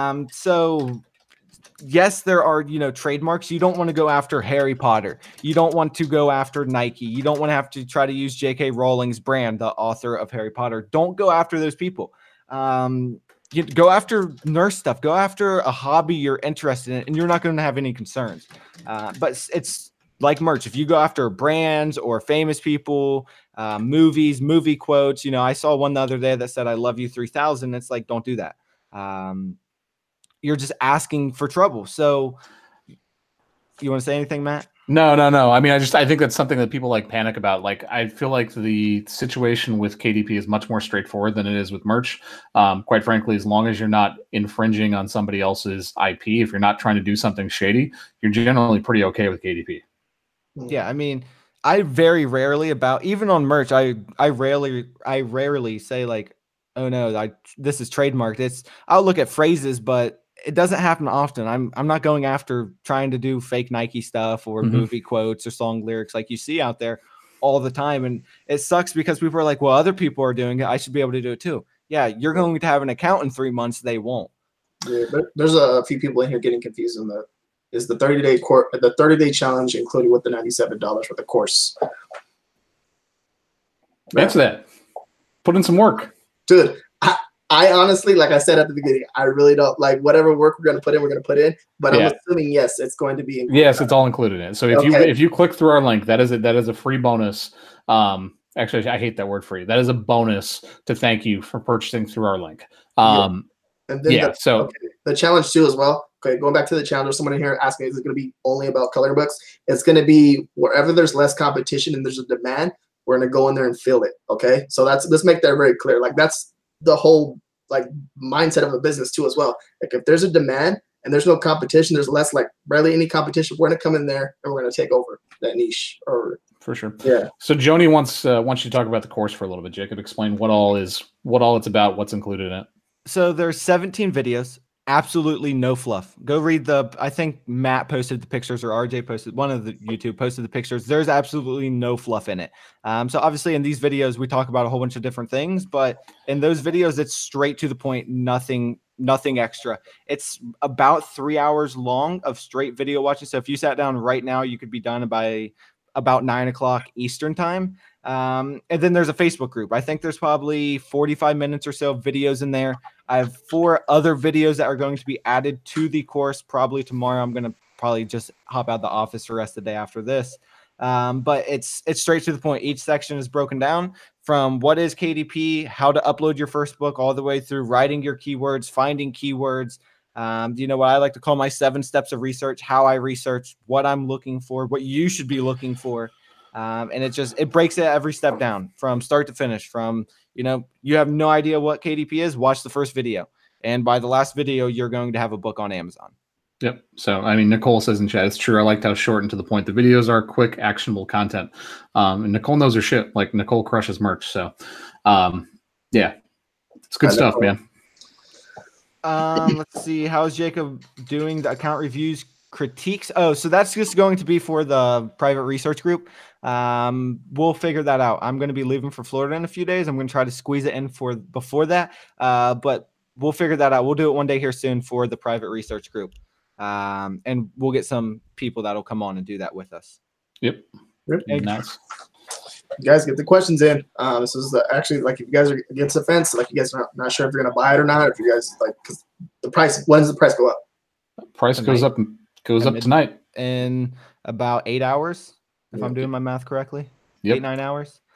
So yes, there are, trademarks. You don't want to go after Harry Potter. You don't want to go after Nike. You don't want to have to try to use J.K. Rowling's brand, the author of Harry Potter. Don't go after those people. You go after nurse stuff. Go after a hobby you're interested in, and you're not going to have any concerns. But it's like merch. If you go after brands or famous people, movies, movie quotes, I saw one the other day that said, "I love you 3000." It's like, don't do that. You're just asking for trouble. So you want to say anything, Matt? No. I mean, I think that's something that people like panic about. Like, I feel like the situation with KDP is much more straightforward than it is with merch. Quite frankly, as long as you're not infringing on somebody else's IP, if you're not trying to do something shady, you're generally pretty okay with KDP. Yeah, I mean, I very rarely even on merch, I rarely say like, oh no, this is trademarked. I'll look at phrases, but it doesn't happen often. I'm not going after trying to do fake Nike stuff or movie quotes or song lyrics like you see out there all the time. And it sucks because people are like, well, other people are doing it, I should be able to do it too. Yeah, you're going to have an account in 3 months. They won't. Yeah, but there's a few people in here getting confused on is the 30-day challenge included with the $97 for the course? Answer that. Put in some work. Dude, I honestly, like I said at the beginning, I really don't like whatever work we're going to put in. But I'm assuming, yes, it's going to be included. Yes, it's all included in it. So if you click through our link, that is a free bonus. Actually, I hate that word free. That is a bonus to thank you for purchasing through our link. And then the challenge too as well. Okay, going back to the challenge, someone in here asked me, is it going to be only about coloring books? It's going to be wherever there's less competition and there's a demand, we're going to go in there and fill it. Okay, so let's make that very clear. Like that's the whole mindset of a business too as well. Like if there's a demand and there's no competition, there's less barely any competition, we're going to come in there and we're going to take over that niche. Or for sure. Yeah. So Joni wants you to talk about the course for a little bit. Jacob, explain what all it's about, what's included in it. So there's 17 videos. Absolutely no fluff. Go read I think Matt posted the pictures or RJ posted, one of the YouTube posted the pictures. There's absolutely no fluff in it. So obviously in these videos, we talk about a whole bunch of different things, but in those videos, it's straight to the point, nothing extra. It's about 3 hours long of straight video watching. So if you sat down right now, you could be done by about 9 o'clock Eastern time. And then there's a Facebook group. I think there's probably 45 minutes or so of videos in there. I have 4 other videos that are going to be added to the course probably tomorrow. I'm going to probably just hop out the office for the rest of the day after this. But it's straight to the point. Each section is broken down from what is KDP, how to upload your first book, all the way through writing your keywords, finding keywords. What I like to call my 7 steps of research, how I research, what I'm looking for, what you should be looking for. And it breaks it every step down from start to finish. From, you have no idea what KDP is, watch the first video. And by the last video, you're going to have a book on Amazon. Yep. So, I mean, Nicole says in chat, it's true. I liked how short and to the point the videos are, quick, actionable content. And Nicole knows her shit. Like Nicole crushes merch. So, yeah, it's good stuff, man. Let's see. How's Jacob doing the account reviews critiques? Oh, so that's just going to be for the private research group. We'll figure that out. I'm going to be leaving for Florida in a few days. I'm going to try to squeeze it in before that. But we'll figure that out. We'll do it one day here soon for the private research group. And we'll get some people that'll come on and do that with us. Yep. Nice. You guys get the questions in. This is actually like if you guys are against the fence, like you guys are not sure if you're going to buy it or not. If you guys because the price, when does the price go up? Price goes up tonight in about 8 hours. If I'm doing my math correctly. Yep. 8-9 hours.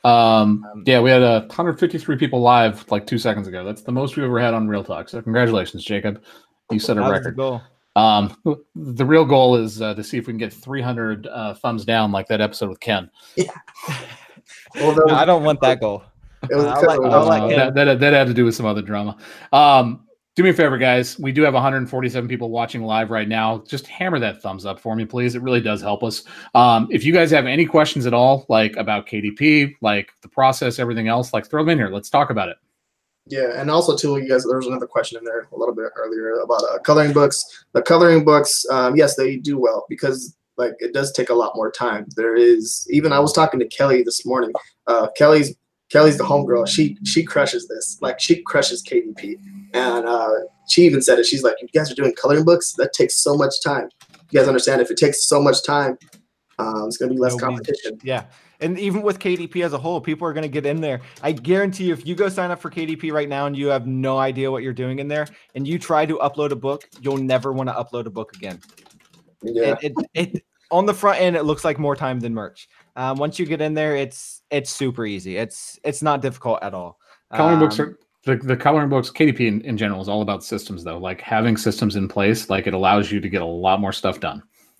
Yeah, we had 153 people live like 2 seconds ago. That's the most we've ever had on Real Talk. So congratulations, Jacob. You set a record. Goal. The real goal is to see if we can get 300 thumbs down like that episode with Ken. Yeah. Well, no, I don't want that goal. That had to do with some other drama. Do me a favor, guys. We do have 147 people watching live right now. Just hammer that thumbs up for me, please. It really does help us. If you guys have any questions at all, like about KDP, like the process, everything else, like throw them in here. Let's talk about it. Yeah, and also too, you guys, there was another question in there a little bit earlier about coloring books. The coloring books, yes, they do well because like it does take a lot more time. There is even I was talking to Kelly this morning. Kelly's the homegirl. She crushes this. Like she crushes KDP, and she even said it. She's like, "You guys are doing coloring books. That takes so much time. You guys understand? If it takes so much time, it's going to be less competition." Yeah. And even with KDP as a whole, people are going to get in there. I guarantee you, if you go sign up for KDP right now and you have no idea what you're doing in there and you try to upload a book, you'll never want to upload a book again. Yeah. It on the front end, it looks like more time than merch. Once you get in there, it's super easy. It's not difficult at all. Coloring books are the coloring books. KDP in general is all about systems, though. Like having systems in place, like it allows you to get a lot more stuff done.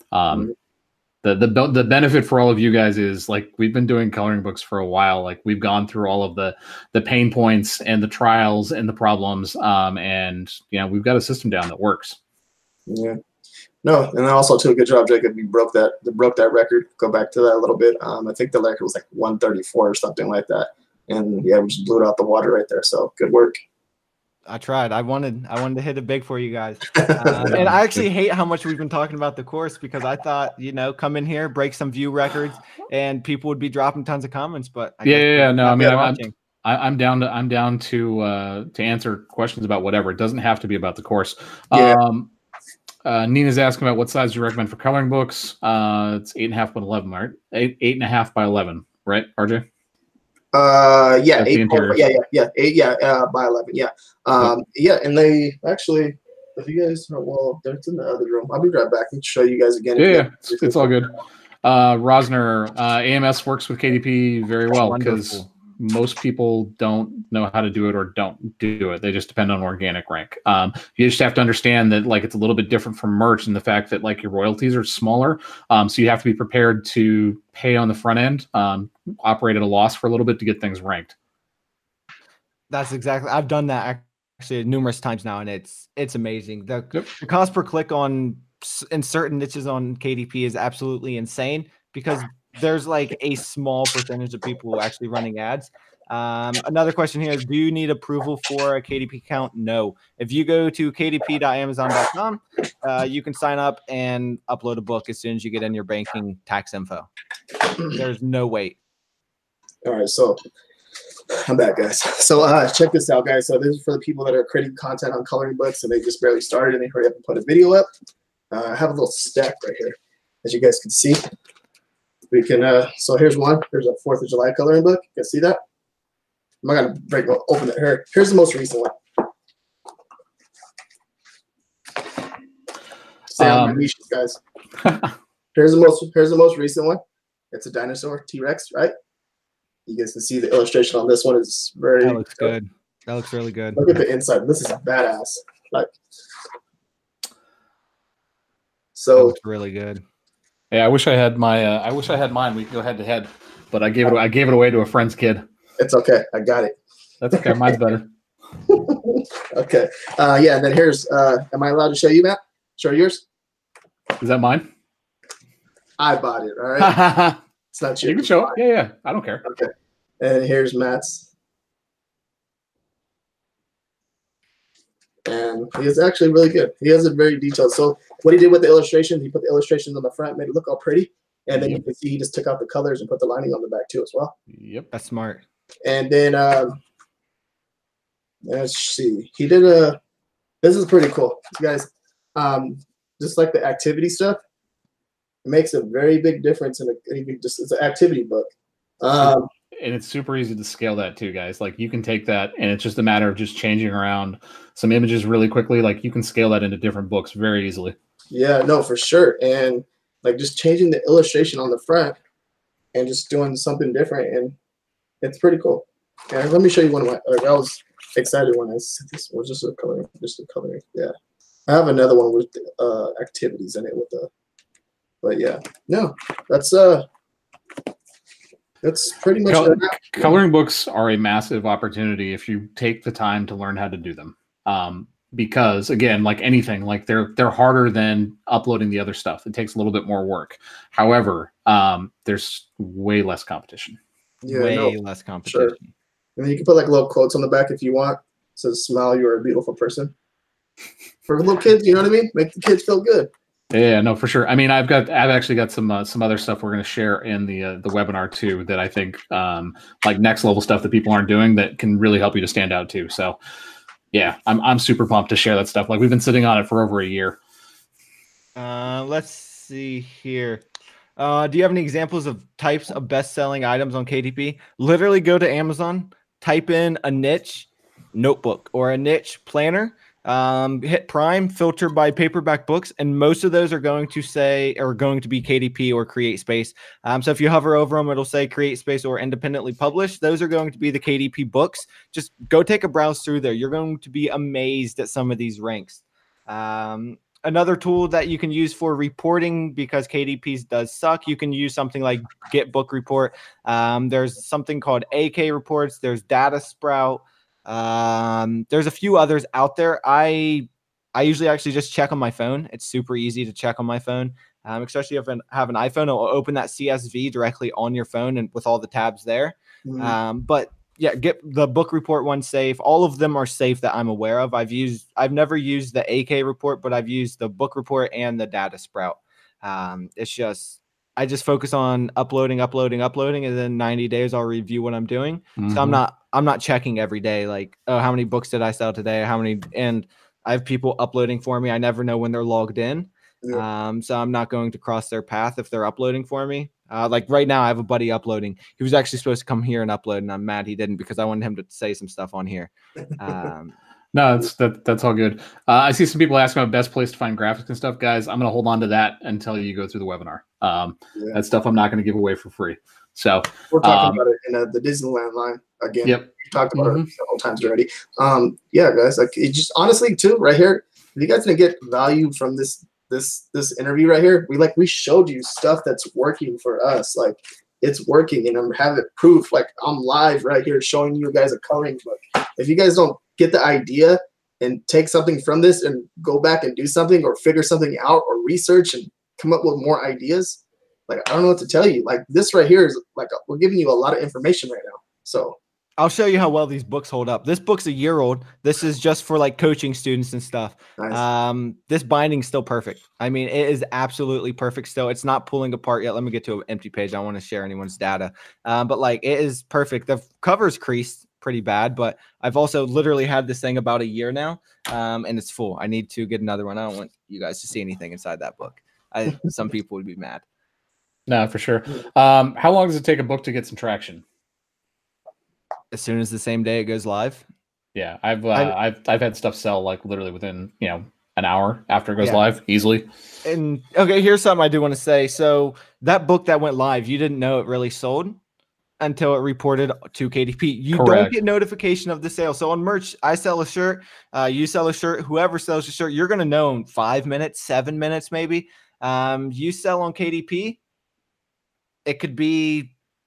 The benefit for all of you guys is like we've been doing coloring books for a while. Like we've gone through all of the pain points and the trials and the problems, and we've got a system down that works. Yeah. No, and then also too, good job, Jacob. You broke that record. Go back to that a little bit. I think the record was like 134 or something like that. And yeah, we just blew it out the water right there. So good work. I tried. I wanted to hit it big for you guys. And I actually hate how much we've been talking about the course because I thought, come in here, break some view records, and people would be dropping tons of comments. But no, I mean, I'm down to answer questions about whatever. It doesn't have to be about the course. Yeah. Nina's asking about what size do you recommend for coloring books? It's 8.5 by 11, right? 8.5 by 11, right, RJ? Yeah, 8 by 11, yeah. Yeah, and they actually, if you guys that's in the other room. I'll be right back and show you guys again. Yeah, it's all good. Rosner, AMS works with KDP very well because most people don't know how to do it or don't do it. They just depend on organic rank. You just have to understand that like it's a little bit different from merch in the fact that like your royalties are smaller. So you have to be prepared to pay on the front end, operate at a loss for a little bit to get things ranked. That's exactly. I've done that actually numerous times now, and it's amazing. The cost per click in certain niches on KDP is absolutely insane because there's like a small percentage of people actually running ads. Another question here is, do you need approval for a KDP account? No. If you go to kdp.amazon.com, you can sign up and upload a book as soon as you get in your banking tax info. There's no wait. All right, so I'm back, guys. So check this out, guys. So this is for the people that are creating content on coloring books and they just barely started and they hurry up and put a video up. I have a little stack right here, as you guys can see. We can, so here's one. Here's a 4th of July coloring book. You can see that? I'm not going to open it here. Here's the most recent one. Stay on my niches, guys. Here's the most recent one. It's a dinosaur, T-Rex, right? You guys can see the illustration on this one is very That looks good. That looks really good. Look at the inside. This is badass. Like, so that looks really good. Yeah, I wish I had mine. We could go head to head, but I gave it away to a friend's kid. It's okay. I got it. That's okay. Mine's better. Okay. Yeah. And then here's. Am I allowed to show you, Matt? Show yours. Is that mine? I bought it. All right. It's not you. You can show it. Yeah. I don't care. Okay. And here's Matt's. And he is actually really good. He has it very detailed. So what he did with the illustration, he put the illustrations on the front, made it look all pretty. And then you can see he just took out the colors and put the lining on the back too as well. Yep. That's smart. And then let's see. He did this is pretty cool. Guys, just like the activity stuff, it makes a very big difference it's an activity book. And it's super easy to scale that too, guys. Like you can take that and it's just a matter of just changing around some images really quickly. Like you can scale that into different books very easily. Yeah, no, for sure. And like just changing the illustration on the front and just doing something different. And It's pretty cool. Yeah, let me show you one of my. I was excited when I said this was just a coloring. Yeah, I have another one with activities in it with the. But yeah, no, that's pretty much coloring books are a massive opportunity if you take the time to learn how to do them. Because again, like anything, like they're harder than uploading the other stuff. It takes a little bit more work. However, there's way less competition. Yeah, less competition. Sure. And then you can put like little quotes on the back if you want. It says "Smile, you're a beautiful person." For little kids, you know what I mean? Make the kids feel good. Yeah, no, for sure. I mean, I've actually got some other stuff we're going to share in the webinar too that I think like next level stuff that people aren't doing that can really help you to stand out too. So yeah, I'm super pumped to share that stuff. Like we've been sitting on it for over a year. Let's see here. Do you have any examples of types of best-selling items on KDP? Literally go to Amazon, type in a niche notebook or a niche planner, hit Prime, filter by paperback books, and most of those are going to be KDP or CreateSpace. So if you hover over them, it'll say CreateSpace or independently published. Those are going to be the KDP books. Just go take a browse through there. You're going to be amazed at some of these ranks. Another tool that you can use for reporting, because KDPs does suck, you can use something like Get Book Report. There's something called AK Reports. There's Data Sprout. There's a few others out there. I usually actually just check on my phone. It's super easy to check on my phone, especially if I have an iPhone. It'll open that CSV directly on your phone and with all the tabs there. But yeah, get the Book Report one safe. All of them are safe that I'm aware of. I've never used the AK Report, but I've used the Book Report and the Data Sprout. I just focus on uploading, and then 90 days I'll review what I'm doing. So I'm not checking every day, like, oh, how many books did I sell today? And I have people uploading for me. I never know when they're logged in. Yeah. So I'm not going to cross their path if they're uploading for me. Like right now I have a buddy uploading. He was actually supposed to come here and upload, and I'm mad he didn't because I wanted him to say some stuff on here. No, that's all good. I see some people asking about best place to find graphics and stuff. Guys, I'm going to hold on to that until you go through the webinar. That stuff I'm not going to give away for free. So we're talking about it in the Disneyland line again. Yep. We talked about it several times already. Yeah, guys, like it just honestly too, right here, if you guys didn't get value from this interview right here, we showed you stuff that's working for us. Like it's working, and I'm having proof. Like I'm live right here showing you guys a coloring book. If you guys don't get the idea and take something from this and go back and do something or figure something out or research and come up with more ideas, like I don't know what to tell you. Like this right here is like we're giving you a lot of information right now. So I'll show you how well these books hold up. This book's a year old. This is just for like coaching students and stuff. Nice. This binding's still perfect. I mean, it is absolutely perfect still. It's not pulling apart yet. Let me get to an empty page. I don't want to share anyone's data. But like it is perfect. The cover's creased pretty bad, but I've also literally had this thing about a year now, and it's full. I need to get another one. I don't want you guys to see anything inside that book. Some people would be mad. No, for sure. How long does it take a book to get some traction? As soon as the same day it goes live. Yeah, I've had stuff sell like literally within an hour after it goes live easily. And okay, here's something I do want to say. So that book that went live, you didn't know it really sold until it reported to KDP. You don't get notification of the sale. So on merch, I sell a shirt, you sell a shirt, whoever sells a shirt, you're going to know in 5 minutes, 7 minutes, maybe. You sell on KDP, it could be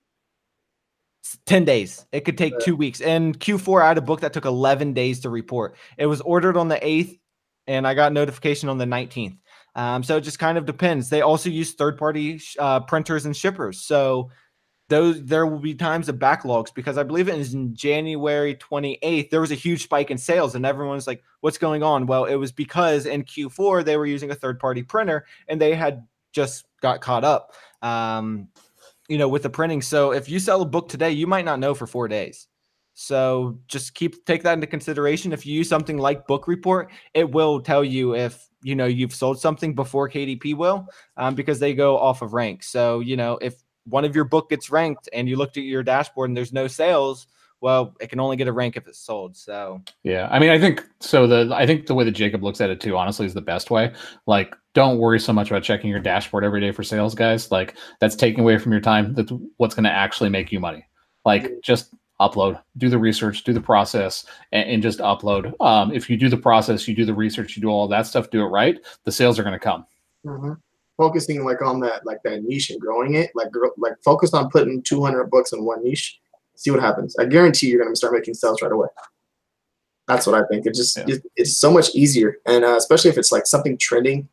10 days. It could take 2 weeks. And Q4, I had a book that took 11 days to report. It was ordered on the 8th, and I got notification on the 19th. So it just kind of depends. They also use third-party printers and shippers. So there will be times of backlogs, because I believe it is in January 28th, there was a huge spike in sales, and everyone's like, what's going on? Well, it was because in Q4, they were using a third-party printer, and they had just got caught up. With the printing. So if you sell a book today, you might not know for 4 days. So just take that into consideration. If you use something like Book Report, it will tell you if, you've sold something before KDP will, because they go off of rank. So, if one of your book gets ranked and you looked at your dashboard and there's no sales, well, it can only get a rank if it's sold. So yeah, I mean, I think the way that Jacob looks at it too, honestly, is the best way. Like, don't worry so much about checking your dashboard every day for sales, guys. Like, that's taking away from your time. That's what's going to actually make you money. Like, just upload, do the research, do the process, and just upload. If you do the process, you do the research, you do all that stuff, do it right, the sales are going to come. Mm-hmm. Focusing like on that niche and growing it, like focus on putting 200 books in one niche. See what happens. I guarantee you're going to start making sales right away. That's what I think. It's so much easier, and especially if it's like something trending.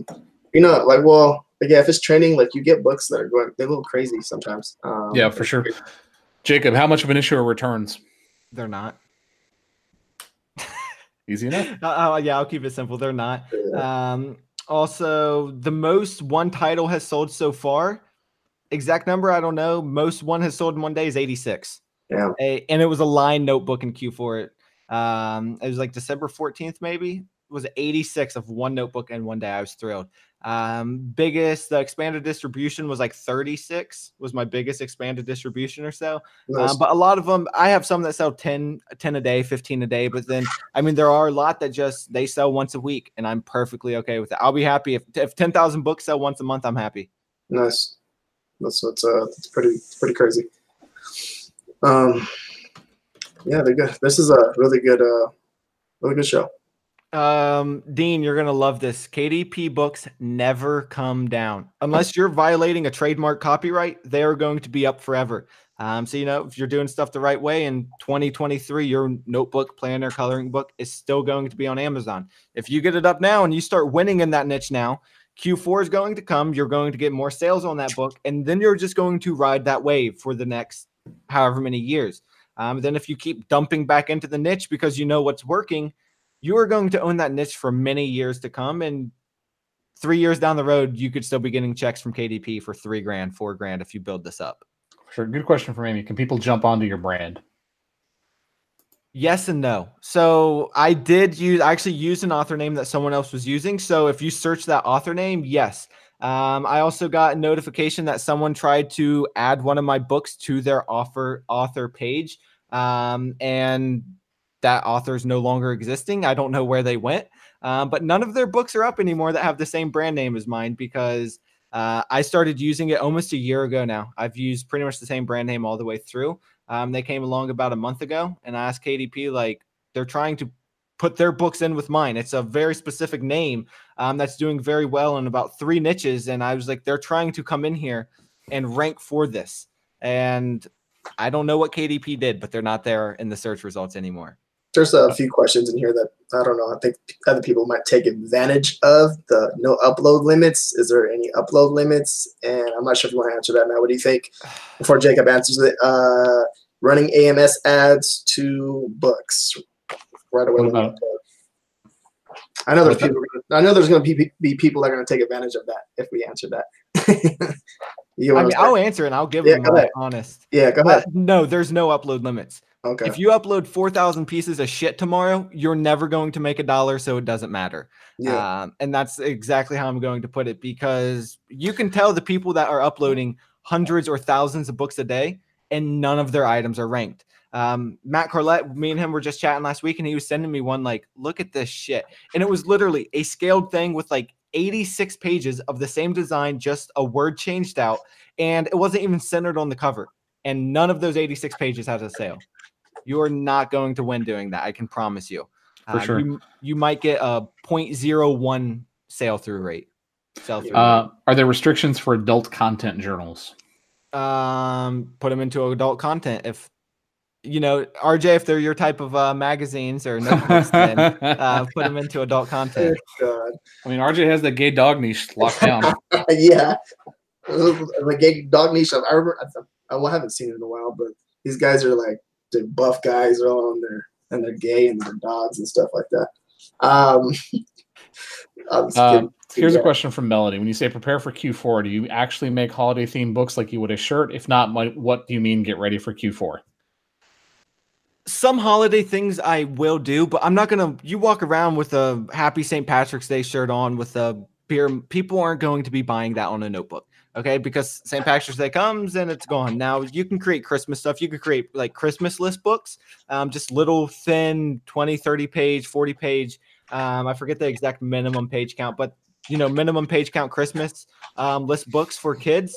If it's trending, like you get books that are they're a little crazy sometimes. Yeah, for sure. Jacob, how much of an issue are returns? They're not. Easy enough. Yeah, I'll keep it simple. They're not. Yeah. Also, the most one title has sold so far, exact number, I don't know. Most one has sold in one day is 86. Yeah. And it was a line notebook in Q4. It was like December 14th, maybe. It was 86 of one notebook in one day. I was thrilled. The expanded distribution was like 36 was my biggest expanded distribution or so. Nice. But a lot of them, I have some that sell 10 a day, 15 a day. But then, there are a lot that they sell once a week, and I'm perfectly okay with it. I'll be happy if 10,000 books sell once a month, I'm happy. Nice. It's pretty crazy. Yeah, they're good. This is a really good show. Dean, you're going to love this. KDP books never come down. Unless you're violating a trademark copyright, they are going to be up forever. So, if you're doing stuff the right way in 2023, your notebook, planner, coloring book is still going to be on Amazon. If you get it up now and you start winning in that niche now, Q4 is going to come. You're going to get more sales on that book, and then you're just going to ride that wave for the next however many years. Then if you keep dumping back into the niche because you know what's working, you are going to own that niche for many years to come. And 3 years down the road, you could still be getting checks from KDP for $3,000, $4,000 if you build this up. Sure. Good question from Amy. Can people jump onto your brand? Yes and no. So I actually used an author name that someone else was using. So if you search that author name, yes. I also got a notification that someone tried to add one of my books to their author page. And that author is no longer existing. I don't know where they went, but none of their books are up anymore that have the same brand name as mine because I started using it almost a year ago now. I've used pretty much the same brand name all the way through. They came along about a month ago, and I asked KDP, they're trying to put their books in with mine. It's a very specific name that's doing very well in about 3 niches, and I was like, they're trying to come in here and rank for this. And I don't know what KDP did, but they're not there in the search results anymore. There's a few questions in here that I don't know. I think other people might take advantage of the no upload limits. Is there any upload limits? And I'm not sure if you want to answer that now. What do you think? Before Jacob answers it, running AMS ads to books right away. I know there's people. I know there's going to be people that are going to take advantage of that if we answer that. I'll answer and I'll give them my honest. Yeah, go ahead. No, there's no upload limits. Okay. If you upload 4,000 pieces of shit tomorrow, you're never going to make $1, so it doesn't matter. Yeah. And that's exactly how I'm going to put it, because you can tell the people that are uploading hundreds or thousands of books a day, and none of their items are ranked. Matt Carlett, me and him were just chatting last week, and he was sending me one look at this shit. And it was literally a scaled thing with 86 pages of the same design, just a word changed out, and it wasn't even centered on the cover. And none of those 86 pages has a sale. You are not going to win doing that. I can promise you. For sure. You might get a 0.01 sell-through rate. Are there restrictions for adult content journals? Put them into adult content. If RJ, if they're your type of magazines or notebooks, then put them into adult content. God. RJ has the gay dog niche locked down. Yeah, the gay dog niche. I remember. I haven't seen it in a while, but these guys are the buff guys are all on there, and they're gay and they're dogs and stuff like that. Here's a question from Melody. When you say prepare for Q4, do you actually make holiday themed books like you would a shirt? If not, what do you mean get ready for Q4? Some holiday things I will do, but I'm not going to, you walk around with a happy St. Patrick's Day shirt on with a beer. People aren't going to be buying that on a notebook. Okay, because St. Patrick's Day comes and it's gone. Now you can create Christmas stuff. You could create Christmas list books, just little thin 20, 30 page, 40 page. I forget the exact minimum page count, but minimum page count Christmas list books for kids.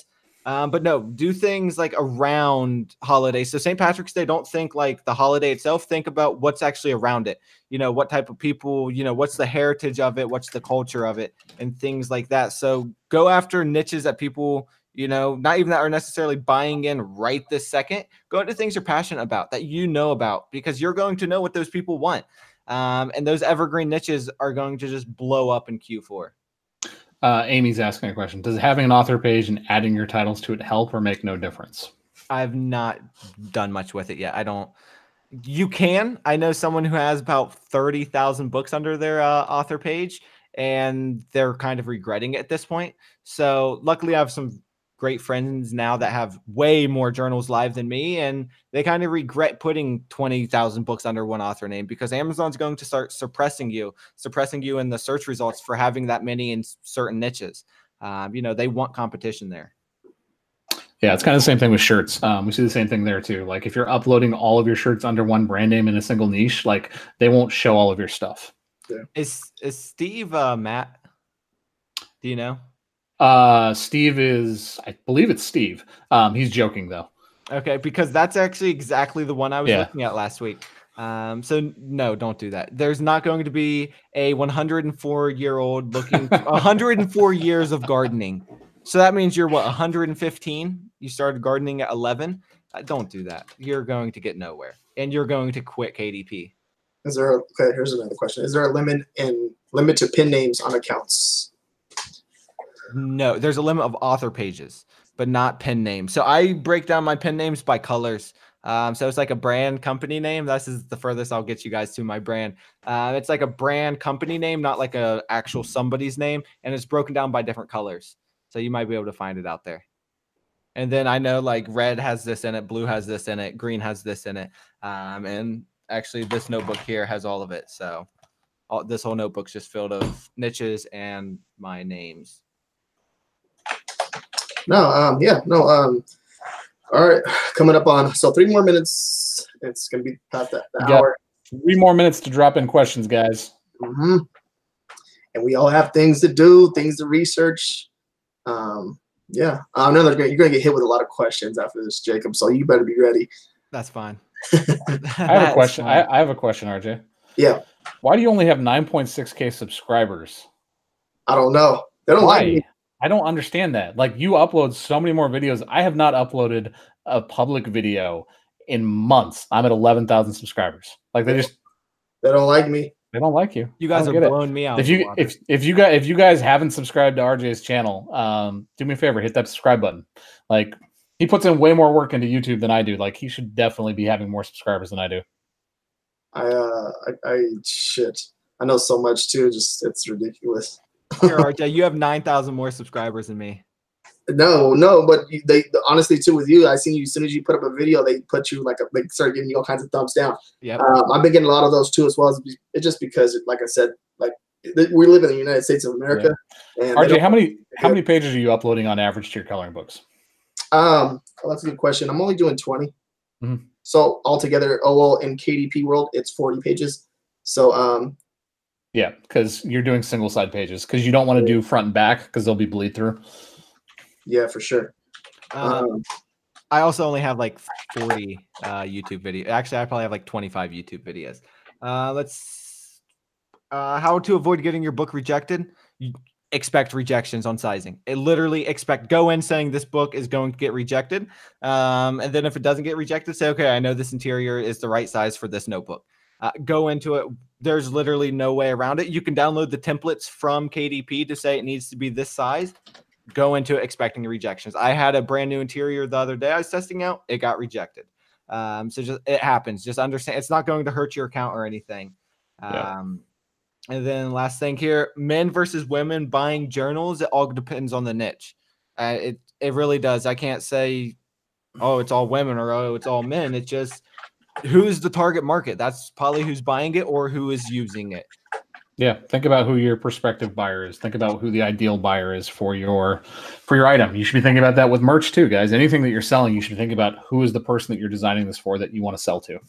But no, do things like around holidays. So St. Patrick's Day, don't think like the holiday itself. Think about what's actually around it. What type of people, what's the heritage of it, what's the culture of it, and things like that. So go after niches that people, not even that are necessarily buying in right this second. Go into things you're passionate about, that about, because you're going to know what those people want. And those evergreen niches are going to just blow up in Q4. Amy's asking a question. Does having an author page and adding your titles to it help or make no difference? I've not done much with it yet. You can. I know someone who has about 30,000 books under their author page, and they're kind of regretting it at this point. So luckily I have some great friends now that have way more journals live than me, and they kind of regret putting 20,000 books under one author name, because Amazon's going to start suppressing you in the search results for having that many in certain niches. They want competition there. Yeah, it's kind of the same thing with shirts. We see the same thing there too. Like if you're uploading all of your shirts under one brand name in a single niche, like they won't show all of your stuff. Yeah. Is Steve Matt? Do you know? Steve is, I believe it's Steve. He's joking though. Okay, because that's actually exactly the one I was looking at last week. So no, don't do that. There's not going to be a 104-year-old looking 104 years of gardening. So that means you're 115? You started gardening at 11? Don't do that. You're going to get nowhere, and you're going to quit KDP. Here's another question. Is there a limit to pin names on accounts? No, there's a limit of author pages, but not pen names. So I break down my pen names by colors. So it's like a brand company name. This is the furthest I'll get you guys to my brand. It's like a brand company name, not like a actual somebody's name. And it's broken down by different colors. So you might be able to find it out there. And then I know like red has this in it, blue has this in it, green has this in it. And actually this notebook here has all of it. So this whole notebook's just filled of niches and my names. All right, coming up on 3 more minutes. It's gonna be past the hour. 3 more minutes to drop in questions, guys. Mm-hmm. And we all have things to do, things to research. I know you're gonna get hit with a lot of questions after this, Jacob. So you better be ready. That's fine. I have a question. I have a question, RJ. Yeah. Why do you only have 9.6K subscribers? I don't know. They don't like me. I don't understand that. Like you upload so many more videos. I have not uploaded a public video in months. I'm at 11,000 subscribers. Like they don't like me. They don't like you. You guys are blowing me out. If you guys haven't subscribed to RJ's channel, do me a favor, hit that subscribe button. Like he puts in way more work into YouTube than I do. Like he should definitely be having more subscribers than I do. I know so much too. Just it's ridiculous. Here, RJ, you have 9,000 more subscribers than me. No, but they honestly too with you. I seen you as soon as you put up a video, they put you they start giving you all kinds of thumbs down. Yeah, I've been getting a lot of those too as well. It's just because, like I said, we live in the United States of America. Yeah. And RJ, how many pages are you uploading on average to your coloring books? That's a good question. I'm only doing 20. Mm-hmm. So altogether, in KDP world, it's 40 pages. So yeah, because you're doing single side pages because you don't want to do front and back because they'll be bleed through. Yeah, for sure. I also only have 40 YouTube videos. Actually, I probably have 25 YouTube videos. How to avoid getting your book rejected. You expect rejections on sizing. Go in saying this book is going to get rejected. And then if it doesn't get rejected, say, okay, I know this interior is the right size for this notebook. Go into it. There's literally no way around it. You can download the templates from KDP to say it needs to be this size. Go into it expecting rejections. I had a brand new interior the other day I was testing out. It got rejected. It happens. Just understand it's not going to hurt your account or anything. Yeah. And then last thing here, men versus women buying journals. It all depends on the niche. It really does. I can't say, oh, it's all women or oh, it's all men. It's just who's the target market. That's probably who's buying it or who is using it. Yeah, think about who your prospective buyer is. Think about who the ideal buyer is for your item. You should be thinking about that with merch too, guys. Anything that you're selling, you should think about who is the person that you're designing this for that you want to sell to.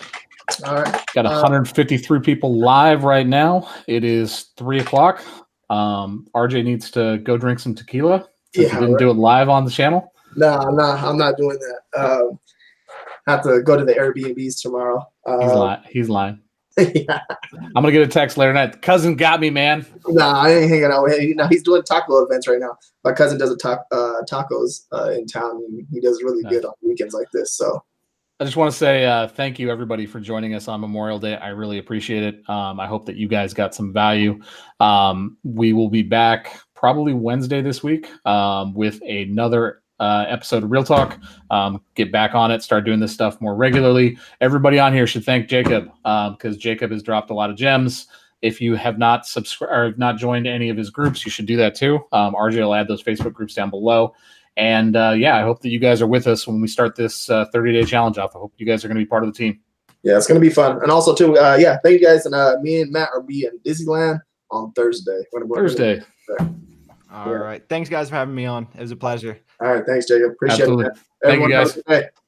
All right. Got 153 people live right now. It is 3 o'clock. RJ needs to go drink some tequila since Yeah, he didn't do it live on the channel. No, I'm not doing that. I have to go to the Airbnbs tomorrow. He's lying. Yeah. I'm gonna get a text later tonight. Cousin got me, man. Nah, I ain't hanging out with him. He's doing taco events right now. My cousin does tacos in town, and he does really good on weekends like this. So I just want to say thank you, everybody, for joining us on Memorial Day. I really appreciate it. I hope that you guys got some value. We will be back probably Wednesday this week with another episode of Real Talk. Get back on it, start doing this stuff more regularly. Everybody on here should thank Jacob because Jacob has dropped a lot of gems. If you have not subscribed or not joined any of his groups, you should do that too. RJ will add those Facebook groups down below. And I hope that you guys are with us when we start this 30-day challenge off. I hope you guys are going to be part of the team. Yeah, it's going to be fun. And also too, thank you guys. And me and Matt are be in Disneyland on Thursday. Thursday. All right. Thanks, guys, for having me on. It was a pleasure. All right. Thanks, Jacob. Appreciate it. Thank you, guys.